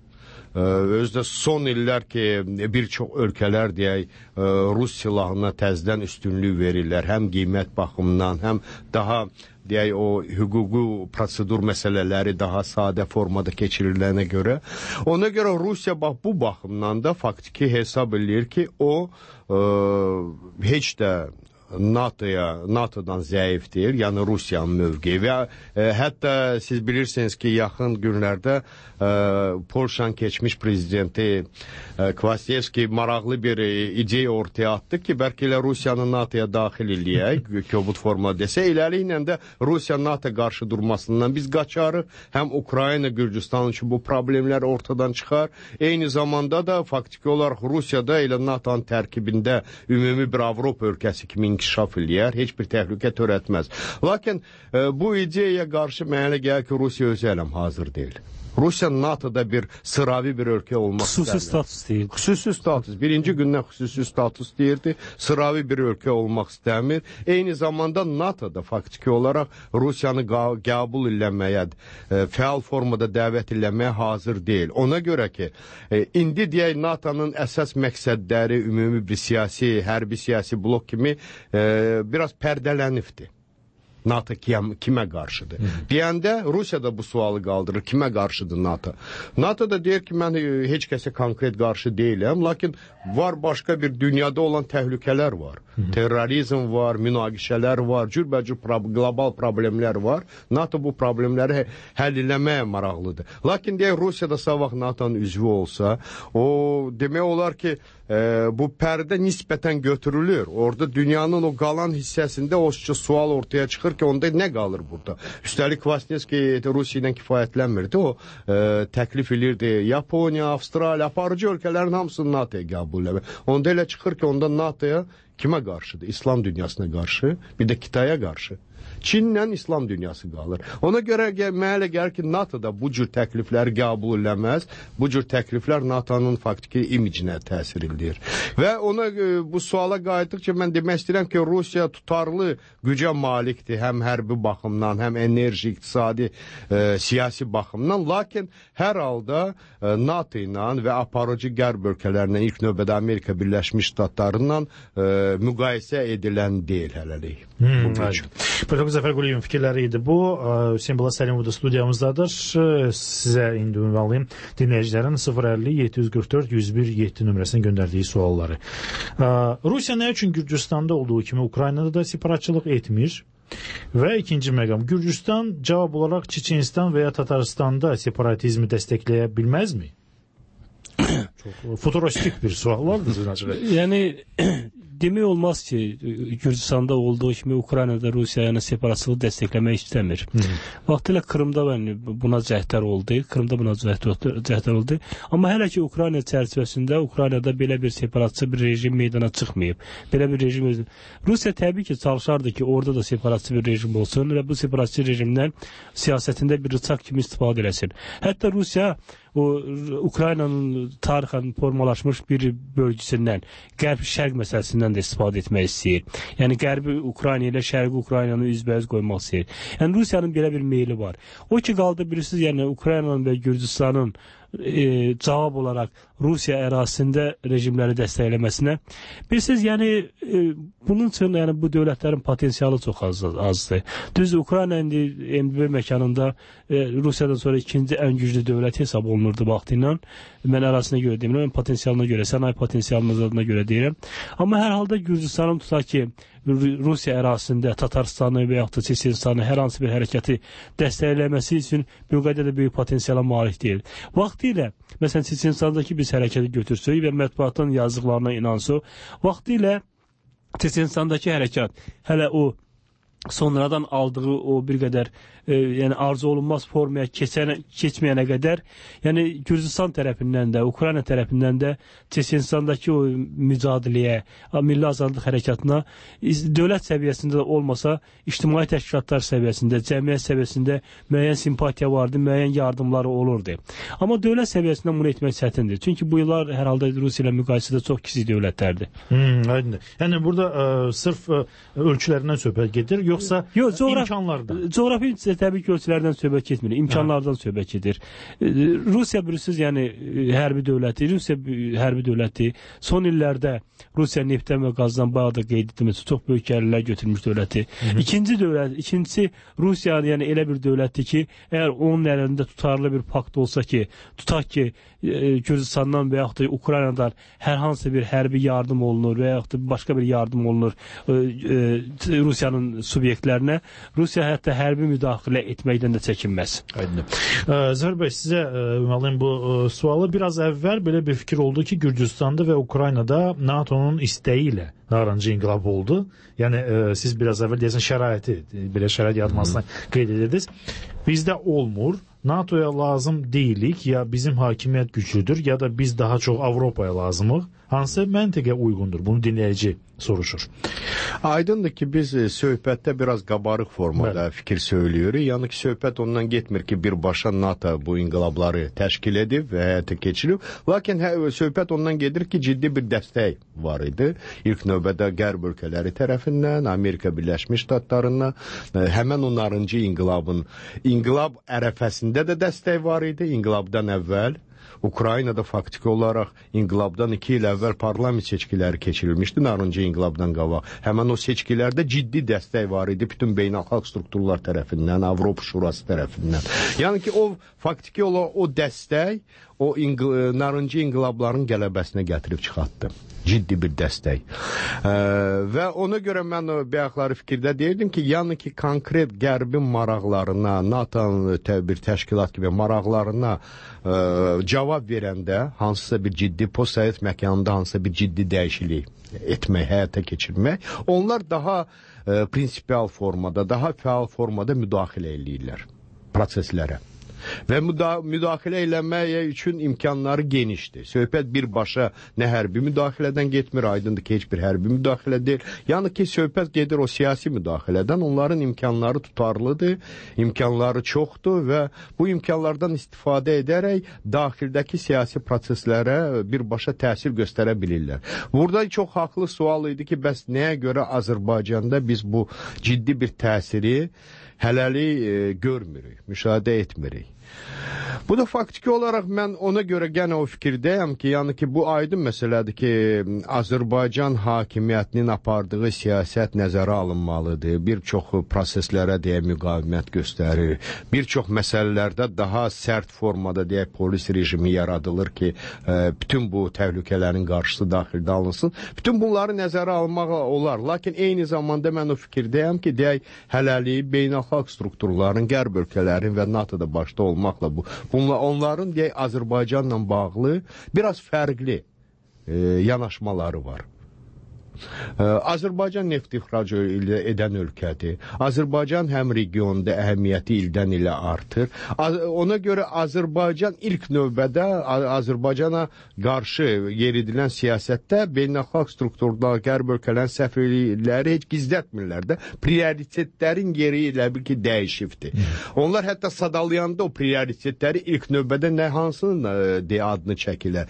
Özdə son illər ki, bir çox ölkələr deyək, Rus silahına təzdən üstünlük verirlər, həm qiymət baxımından, həm daha deyək, o hüquqi prosedur məsələləri daha sadə formada keçirilənə görə. Ona görə Rusiya bax, bu baxımdan da faktiki hesab edir ki, o ə, heç də NATO'ya, NATO'dan zəifdir, yəni Rusiyanın mövqeyi və e, hətta siz bilirsiniz ki, yaxın günlərdə e, Polşanın keçmiş prezidenti e, Kvasnievski maraqlı bir e, ideya ortaya atdı ki, bəlkə elə Rusiyanı NATO'ya daxil eləyək, kobud formada desə, eləliklə də Rusiya NATO qarşı durmasından biz qaçarıq, həm Ukrayna, Gürcüstan üçün bu problemlər ortadan çıxar, eyni zamanda da faktiki olaraq Rusiyada elə NATO'nun tərkibində ümumi bir Avropa ölkəsi kimi inkişaf eləyər, heç bir təhlükə törətməz. Lakin e, bu ideyaya qarşı mənə gəlir ki, Rusiya özü hələm hazır deyil. Rusiya NATO'da bir sıravi bir ölkə olmaq istəmir. Xüsusi status deyir. Xüsusi status. Birinci gündən xüsusi status deyirdi. Sıravi bir ölkə olmaq istəmir. Eyni zamanda NATO'da faktiki olaraq Rusiyanı qəbul eləməyə, e, fəal formada dəvət eləməyə hazır deyil. Ona görə ki, e, indi deyək NATO'nun əsas məqsədləri ümumi bir siyasi, hərbi siyasi blok kimi e, biraz pərdələnibdir. NATO kimə qarşıdır? Hı. Deyəndə Rusiya da bu sualı qaldırır. Kimə qarşıdır NATO? NATO da deyir ki, mən heç kəsə konkret qarşı deyiləm, lakin var başqa bir dünyada olan təhlükələr var. Hı. Terrorizm var, münaqişələr var, cürbəcür prob qlobal problemlər var. NATO bu problemləri həll eləməyə maraqlıdır. Lakin deyək, Rusiya da sabah NATO'nun üzvü olsa, o demək olar ki, e, bu pərdə nisbətən götürülür. Orada dünyanın o qalan hissəsində o sual ortaya çıxır ki, onda nə qalır burada? Üstəlik Kvasnievski Rusiya ilə kifayətlənmirdi. O e, təklif edirdi Yaponiya, Avstraliya, aparıcı ölkələrin hamısını NATO'ya qəbul edir. Onda elə çıxır ki, onda NATO'ya kimə qarşıdır? İslam dünyasına qarşı, bir də Kitaya qarşı. Çinlə İslam dünyası qalır. Ona görə mənə gəlir ki, NATO da bu cür təklifləri qəbul eləməz. Bu cür təkliflər NATO'nun faktiki imicinə təsir edir. Və ona bu suala qayıtdıqca mən demək istəyirəm ki, Rusiya tutarlı gücə malikdir, həm hərbi baxımdan, həm enerji, iqtisadi, e, siyasi baxımdan. Lakin hər halda e, NATO ilə və aparıcı qərb ölkələrlə, ilk növbədə Amerika Birləşmiş Ştatlarından e, müqayisə edilən deyil hələlik. Hmm, Profesor Zəfər Quliyevin fikirləri idi bu. Hüseyin Bala Səlimov da studiyamızdadır. Sizə indi ünvanlayım dinləyicilərin sıfır əlli yeddi yüz qırx dörd yüz bir yeddi nömrəsinə göndərdiyi sualları. Rusiya nə üçün Gürcüstanda olduğu kimi Ukraynada da separatçılıq etmir? Və ikinci məqam, Gürcüstan cavab olaraq Çeçenistan və ya Tataristanda separatizmi dəstəkləyə bilməzmi? Çox futuristik bir sual vardır. Yəni demək olmaz ki, Gürcüstanda olduğu kimi Ukraynada Rusiya yəni separatçılığı dəstəkləmək istəmir. Vaxtilə Krımda buna cəhdlər oldu, Krımda buna cəhdlər oldu. Amma hələ ki Ukrayna çərçivəsində Ukraynada belə bir separatçı bir rejim meydana çıxmayıb. Belə bir rejim Rusiya təbii ki çalışardı ki, orada da separatçı bir rejim olsun və bu separatçı rejimdən siyasətində bir rıçaq kimi istifadə eləsin. Hətta Rusiya o Ukraynanın tarixən formalaşmış bir bölgüsündən, qərb-şərq məsələsindən də istifadə etmək istəyir. Yəni qərbi Ukrayna ilə şərqi Ukraynanı üzbəüz qoymaq istəyir. Yəni Rusiyanın belə bir meyli var. O ki qaldı bilirsiniz, yəni Ukraynanın və Gürcüstanın e, cavab olaraq Rusiya ərazisində rejimləri dəstəkləməsinə. Bilirsiniz, yəni e, bunun üçün yəni bu dövlətlərin potensialı çox az, azdır. Düzdür, Ukrayna indi M D B məkanında e, Rusiyadan sonra ikinci ən güclü dövlət hesab olunurdu vaxtıyla. Mən ərazisinə görə demirəm, potensialına görə, sənaye potensialının adına görə deyirəm. Amma hər halda Gürcüstanın tutaq ki, Rusiya ərazisində Tatarstanı və yaxud da Çeçenistanı hər hansı bir hərəkəti dəstəkləməsi üçün bir qədər də böyük potensiala malik deyil. Vaxtilə, məsələn, Çeçenistandakı biz hərəkəti götürsək və mətbuatın yazdıqlarına inansaq, vaxtilə Çeçenistandakı hərəkat hələ o sonradan aldığı o bir qədər e, yəni arzu olunmaz formaya keçənə, keçməyənə qədər, yəni Gürcüstan tərəfindən də, Ukrayna tərəfindən də Çeçenistandakı o mücadiləyə, milli azadlıq hərəkatına dövlət səviyyəsində də olmasa, ictimai təşkilatlar səviyyəsində, cəmiyyət səviyyəsində müəyyən simpatiya vardı, müəyyən yardımları olurdu. Amma dövlət səviyyəsində bunu etmək çətindir. Çünki bu illər hər halda Rusiya ilə müqayisədə çox kiçik dövlətlərdir. Hmm, aydındır. Yəni burada ə, sırf ə, ölçülərindən söhbət gedir, yoxsa Yo, coğraf, imkanlardan? Coğrafi təbii ki, ölçülərdən söhbət getmir, imkanlardan hə. söhbət gedir. Rusiya bilirsiniz, yəni hərbi dövləti, Rusiya hərbi dövləti son illərdə Rusiya neftdən və qazdan bayağı da qeyd etdiyimiz çox böyük gəlirlər götürmüş dövləti. Hı -hı. İkinci dövlət, ikincisi Rusiya yəni elə bir dövlətdir ki, əgər onun əlində tutarlı bir pakt olsa ki, tutaq ki, e, Gürcüstandan və yaxud da Ukraynadan hər hansı bir hərbi yardım olunur və yaxud da başqa bir yardım olunur e, e, Rusiyanın subyektlərinə, Rusiya hətta hərbi müdaxilə etməkdən də çəkinməz. Aydın. Zəfər bəy, sizə ünvanlayım bu ə, sualı. Biraz əvvəl belə bir fikir oldu ki, Gürcüstanda və Ukraynada NATO'nun istəyi ilə narıncı inqilab oldu. Yəni ə, siz biraz əvvəl deyəsən şəraiti, belə şərait yaratmasına qeyd edirdiniz. Bizdə olmur. NATO'ya lazım deyilik, ya bizim hakimiyyət güclüdür, ya da biz daha çox Avropaya lazımıq. Hansı məntiqə uyğundur? Bunu dinləyici soruşur. Aydındır ki, biz söhbətdə biraz qabarıq formada Bəli. fikir söylüyoruz. Yəni ki, söhbət ondan getmir ki, birbaşa NATO bu inqilabları təşkil edib və həyata keçirib. Lakin hə, söhbət ondan gedir ki, ciddi bir dəstək var idi. İlk növbədə Qərb ölkələri tərəfindən, Amerika Birləşmiş Ştatlarından, həmən o narıncı inqilabın, inqilab ərəfəsində də dəstək var idi, inqilabdan əvvəl. Ukraynada faktiki olaraq inqilabdan iki il əvvəl parlament seçkiləri keçirilmişdi, narıncı inqilabdan qabaq. Həmən o seçkilərdə ciddi dəstək var idi bütün beynəlxalq strukturlar tərəfindən, Avropa Şurası tərəfindən. Yəni ki, o faktiki olaraq o dəstək o inqil narıncı inqilabların qələbəsinə gətirib çıxartdı. Ciddi bir dəstək. Ee, və ona görə mən bayaqları fikirdə deyirdim ki, yəni ki, konkret qərbin maraqlarına, NATO bir təşkilat kimi maraqlarına e, cavab verəndə, hansısa bir ciddi post-sovet məkanında hansısa bir ciddi dəyişiklik etmək, həyata keçirmək, onlar daha e, prinsipial formada, daha fəal formada müdaxilə eləyirlər proseslərə. Və müdaxilə eləmək üçün imkanları genişdir. Söhbət birbaşa nə hərbi müdaxilədən getmir, aydındır ki, heç bir hərbi müdaxilə deyil. Yəni ki, söhbət gedir o siyasi müdaxilədən. Onların imkanları tutarlıdır, imkanları çoxdur və bu imkanlardan istifadə edərək daxildəki siyasi proseslərə birbaşa təsir göstərə bilirlər. Burada çox haqlı sual idi ki, bəs nəyə görə Azərbaycanda biz bu ciddi bir təsiri hələlik e, görmürük, müşahidə etmirik. Bu da faktiki olaraq mən ona görə gənə o fikirdəyəm ki, yəni ki, bu aydın məsələdir ki, Azərbaycan hakimiyyətinin apardığı siyasət nəzərə alınmalıdır. Bir çox proseslərə deyə müqavimət göstərir. Bir çox məsələlərdə daha sərt formada deyə polis rejimi yaradılır ki, bütün bu təhlükələrin qarşısı daxildə alınsın. Bütün bunları nəzərə almaq olar. Lakin eyni zamanda mən o fikirdəyəm ki, deyək, hələlik beynəlxalq strukturların, qərb ölkələrin və NATO'da başda olmaqla bu Bunlar, onların deyək, Azərbaycanla bağlı biraz fərqli e, yanaşmaları var. Ee, Azərbaycan neft ixrac edən ölkədir. Azərbaycan həm regionda əhəmiyyəti ildən ilə artır. Ona görə Azərbaycan ilk növbədə Azərbaycana qarşı yeridilən siyasətdə beynəlxalq strukturlar, qərb ölkələrin səfirlikləri heç gizlətmirlər də. Prioritetlərin yeri elə bil ki, dəyişibdir. Onlar hətta sadalayanda o prioritetləri ilk növbədə nə hansının deyə adını çəkilər?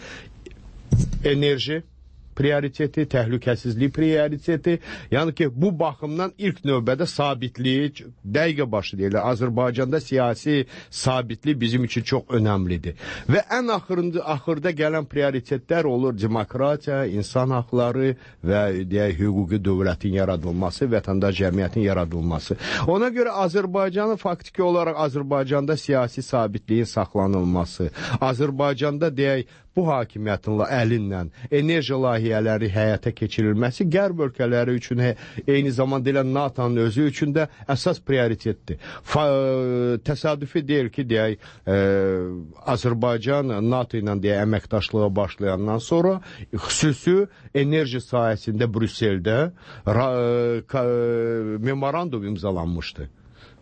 Enerji prioriteti, təhlükəsizlik prioriteti, yəni ki, bu baxımdan ilk növbədə sabitlik, dəqiqə başı deyirlər, Azərbaycanda siyasi sabitlik bizim üçün çox önəmlidir. Və ən axırında, axırda gələn prioritetlər olur demokratiya, insan haqları və deyək, hüquqi dövlətin yaradılması, vətəndaş cəmiyyətin yaradılması. Ona görə Azərbaycanın faktiki olaraq Azərbaycanda siyasi sabitliyin saxlanılması, Azərbaycanda deyək, bu hakimiyyətin əlinlə enerji layihələri həyata keçirilməsi qərb ölkələri üçün eyni zamanda elə NATO'nun özü üçün də əsas prioritetdir. Fa təsadüfi deyil ki, deyək, e, Azərbaycan NATO ilə deyək, əməkdaşlığa başlayandan sonra xüsusi enerji sahəsində Brüsseldə ra, ka, memorandum imzalanmışdı.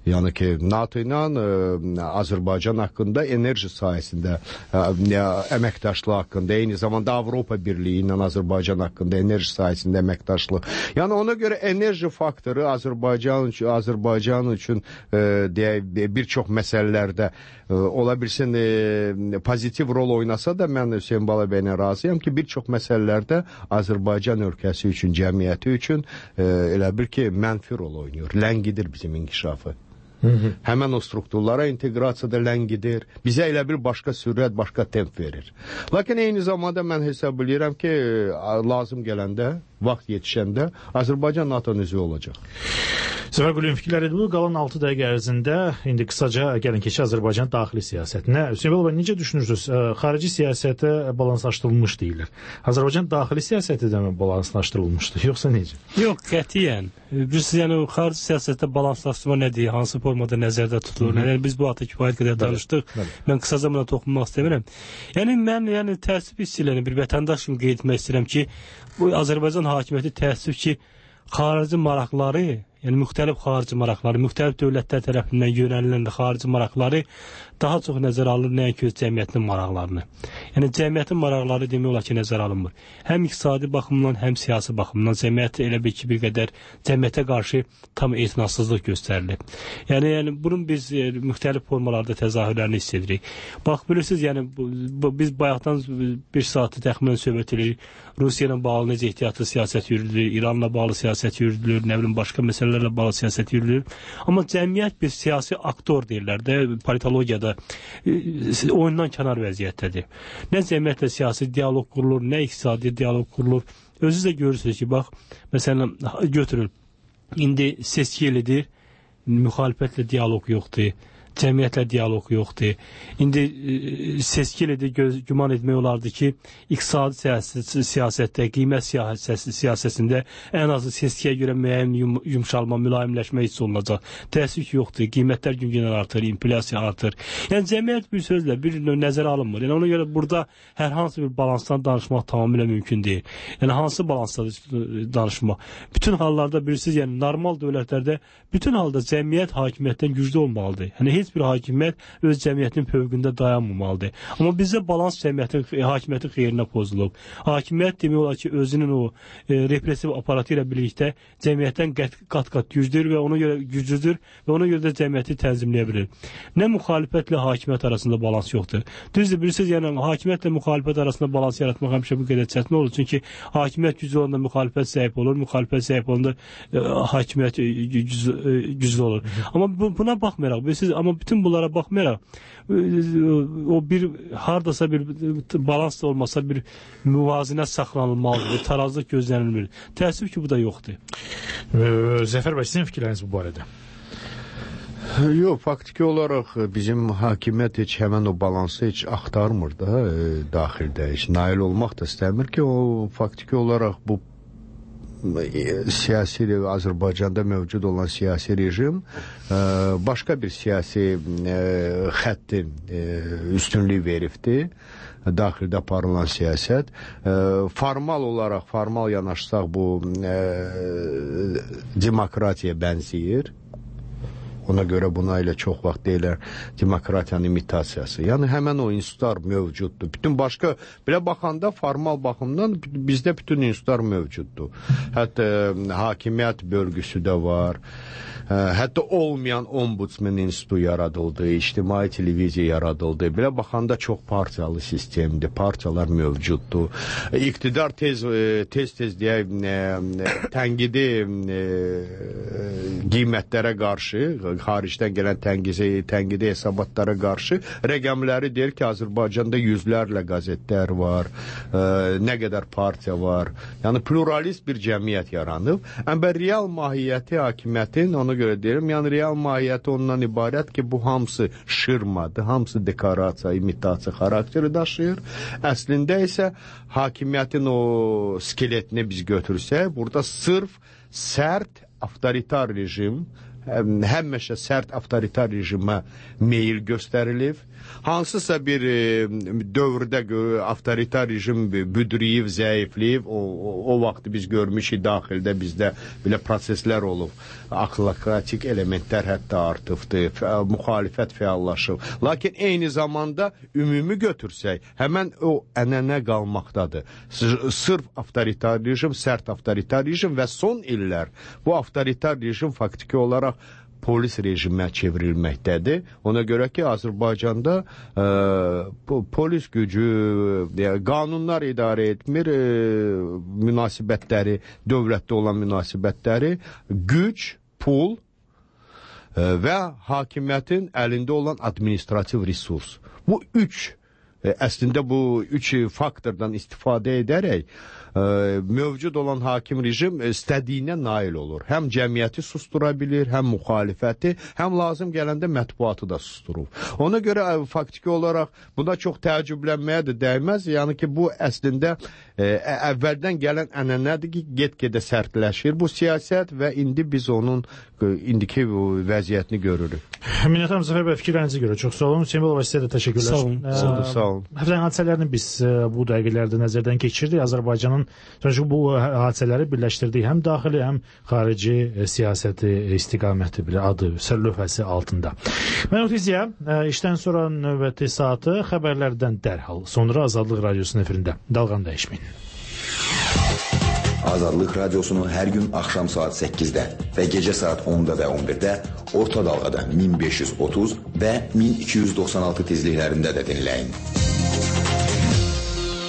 Yəni ki, NATO ilə Azərbaycan haqqında enerji sahəsində əməkdaşlıq haqqında, eyni zamanda Avropa Birliyi ilə Azərbaycan haqqında enerji sahəsində əməkdaşlıq. Yəni ona görə enerji faktoru Azərbaycan üçün, Azərbaycan üçün deyək, bir çox məsələlərdə ola bilsin pozitiv rol oynasa da mən Hüseyn Balabəylə razıyam ki, bir çox məsələlərdə Azərbaycan ölkəsi üçün, cəmiyyəti üçün elə bir ki, mənfi rol oynayır, ləngidir bizim inkişafı. Hı -hı. Həmən o strukturlara inteqrasiyada ləngidir. Bizə elə bir başqa sürət, başqa temp verir. Lakin eyni zamanda mən hesab edirəm ki, lazım gələndə, vaxt yetişəndə Azərbaycan NATO-nun üzvü olacaq. Zəfər Quliyevin fikirləri bu. Qalan altı dəqiqə ərzində indi qısaca gəlin keçək Azərbaycan daxili siyasətinə. Hüseyn Balabay, necə düşünürsünüz? Xarici siyasətə balanslaşdırılmış deyirlər. Azərbaycan daxili siyasəti də mi balanslaşdırılmışdı, yoxsa necə? Yox, qətiyyən. Bilirsiniz, yəni xarici siyasətdə balanslaşdırma nədir? Hansı formada nəzərdə tutulur? Yəni biz bu haqda kifayət qədər danışdıq. Mən qısaca buna toxunmaq istəmirəm. Yəni mən yəni təəssüf hiss edirəm, bir vətəndaş kimi qeyd etmək istəyirəm ki, bu Azərbaycan hakimiyyəti təəssüf ki, xarici maraqları, yəni müxtəlif xarici maraqları, müxtəlif dövlətlər tərəfindən yönəlilən xarici maraqları daha çox nəzərə alır nəinki öz cəmiyyətin maraqlarını. Yəni cəmiyyətin maraqları demək olar ki, nəzərə alınmır. Həm iqtisadi baxımdan, həm siyasi baxımdan cəmiyyət elə bir ki, bir qədər cəmiyyətə qarşı tam etinasızlıq göstərilir. Yəni yəni bunun biz e, müxtəlif formalarda təzahürlərini hiss edirik. Bax bilirsiniz, yəni bu, bu, biz bayaqdan bir saatı təxminən söhbət edirik. Rusiya ilə bağlı necə ehtiyatlı siyasət yürüdülür, İranla bağlı siyasət yürüdülür, nə bilim başqa məsələlərlə bağlı siyasət yürüdülür. Amma cəmiyyət bir siyasi aktor deyirlər də, politologiyada e, oyundan kənar vəziyyətdədir. Nə cəmiyyətlə siyasi dialoq qurulur, nə iqtisadi dialoq qurulur. Özünüz də görürsünüz ki, bax, məsələn, götürün, indi seçki elidir, müxalifətlə dialoq yoxdur, cəmiyyətlə dialoq yoxdur. İndi e, seçki elidir, güman etmək olardı ki, iqtisadi siyasət, siyasətdə, qiymət siyasət, siyasətində ən azı seçkiyə görə müəyyən yum, yumşalma, mülayimləşmə hiss olunacaq. Təəssüf ki, yoxdur, qiymətlər gün-gündən artır, inflyasiya artır. Yəni cəmiyyət bir sözlə bir nəzərə alınmır. Yəni ona görə burada hər hansı bir balansdan danışmaq tamamilə mümkün deyil. Yəni hansı balansdan danışmaq? Bütün hallarda bilirsiniz, yəni normal dövlətlərdə bütün halda cəmiyyət hakimiyyətdən güclü olmalıdır. Yəni heç bir hakimiyyət öz cəmiyyətinin fövqündə dayanmamalıdır. Amma bizdə balans cəmiyyətin, hakimiyyətin xeyrinə pozulub. Hakimiyyət demək olar ki, özünün o e, repressiv aparatı ilə birlikdə cəmiyyətdən qat-qat güclüdür və ona görə güclüdür və ona görə də cəmiyyəti tənzimləyə bilir. Nə müxalifətlə hakimiyyət arasında balans yoxdur. Düzdür, bilirsiniz, yəni hakimiyyətlə müxalifət arasında balans yaratmaq həmişə bu qədər çətin olur. Çünki hakimiyyət güclü olanda müxalifət zəif olur, müxalifət zəif olanda e, hakimiyyət güclü, e, güclü olur. Amma bu, buna baxmayaraq, bilirsiniz, amma bütün bunlara baxmayaraq o bir hardasa bir balans da olmasa bir müvazinət saxlanılmalıdır, bir tarazlıq gözlənilmir. Təəssüf ki, bu da yoxdur. Zəfər bəy, sizin fikirləriniz bu barədə? Yox, faktiki olaraq bizim hakimiyyət heç həmən o balansı heç axtarmır da e, daxildə, heç nail olmaq da istəmir ki, o faktiki olaraq bu siyasi Azərbaycanda mövcud olan siyasi rejim başqa bir siyasi xəttin üstünlük veribdir. Daxildə aparılan siyasət formal olaraq, formal yanaşsaq bu demokratiya bənzəyir. Ona görə buna ilə çox vaxt deyirlər demokratiyanın imitasiyası. Yəni həmən o institutlar mövcuddur. Bütün başqa belə baxanda formal baxımdan bizdə bütün institutlar mövcuddur. Hətta hakimiyyət bölgüsü də var. Hətta olmayan ombudsman institutu yaradıldı, ictimai televiziya yaradıldı. Belə baxanda çox partiyalı sistemdir, partiyalar mövcuddur. İqtidar tez tez tez deyək tənqidi qiymətlərə qarşı, xaricdən gələn tənqidi, tənqidi hesabatlara qarşı rəqəmləri deyir ki, Azərbaycanda yüzlərlə qəzetlər var, nə qədər partiya var. Yəni pluralist bir cəmiyyət yaranıb. Amma real mahiyyəti hakimiyyətin, ona görə deyirəm, yəni real mahiyyəti ondan ibarət ki, bu hamısı şırmadır, hamısı dekorasiya, imitasiya xarakteri daşıyır. Əslində isə hakimiyyətin o skeletini biz götürsək, burada sırf sərt, avtoritar rejim, həmişə sərt avtoritar rejimə meyil göstərilib. Hansısa bir e, dövrdə avtoritar rejim büdrüyüb, zəifləyib, o, o, o vaxt biz görmüşük daxildə bizdə belə proseslər olub. Akılokratik elementlər hətta artıbdır, müxalifət fəallaşıb. Lakin eyni zamanda ümumi götürsək, həmən o ənənə qalmaqdadır. Sırf avtoritar rejim, sərt avtoritar rejim və son illər bu avtoritar rejim faktiki olaraq polis rejimə çevrilməkdədir. Ona görə ki, Azərbaycanda e, polis gücü, e, qanunlar idarə etmir, e, münasibətləri, dövlətdə olan münasibətləri, güc, pul e, və hakimiyyətin əlində olan administrativ resurs. Bu üç, e, əslində bu üç faktordan istifadə edərək e, mövcud olan hakim rejim istədiyinə nail olur. Həm cəmiyyəti sustura bilir, həm müxalifəti, həm lazım gələndə mətbuatı da susturur. Ona görə faktiki olaraq buna çox təəccüblənməyə də dəyməz. Yəni ki, bu əslində e, əvvəldən gələn ənənədir ki, get-gedə sərtləşir bu siyasət və indi biz onun e, indiki vəziyyətini görürük. Minnət hanım, Zəfər bəy, fikirlərinizi görə çox sağ olun. Hüseyin Bəlova, sizə də təşəkkürlər. Sağ olun. Sağ olun. Sağ olun. Həftənin hadisələrini biz bu dəqiqələrdə nəzərdən keçirdik. Azərbaycanın sonuçta bu hadisələri birləşdirdiyi həm daxili, həm xarici siyasəti istiqaməti bir adı, sərlövhəsi altında. Mən Otiziya, işdən sonra növbəti saatı xəbərlərdən dərhal, sonra Azadlıq Radiosunun efirində. Dalğanı dəyişməyin. Azadlıq Radiosunu hər gün axşam saat səkkizdə və gecə saat onda və on birdə orta dalğada min beş yüz otuz və min iki yüz doxsan altı tezliklərində də dinləyin.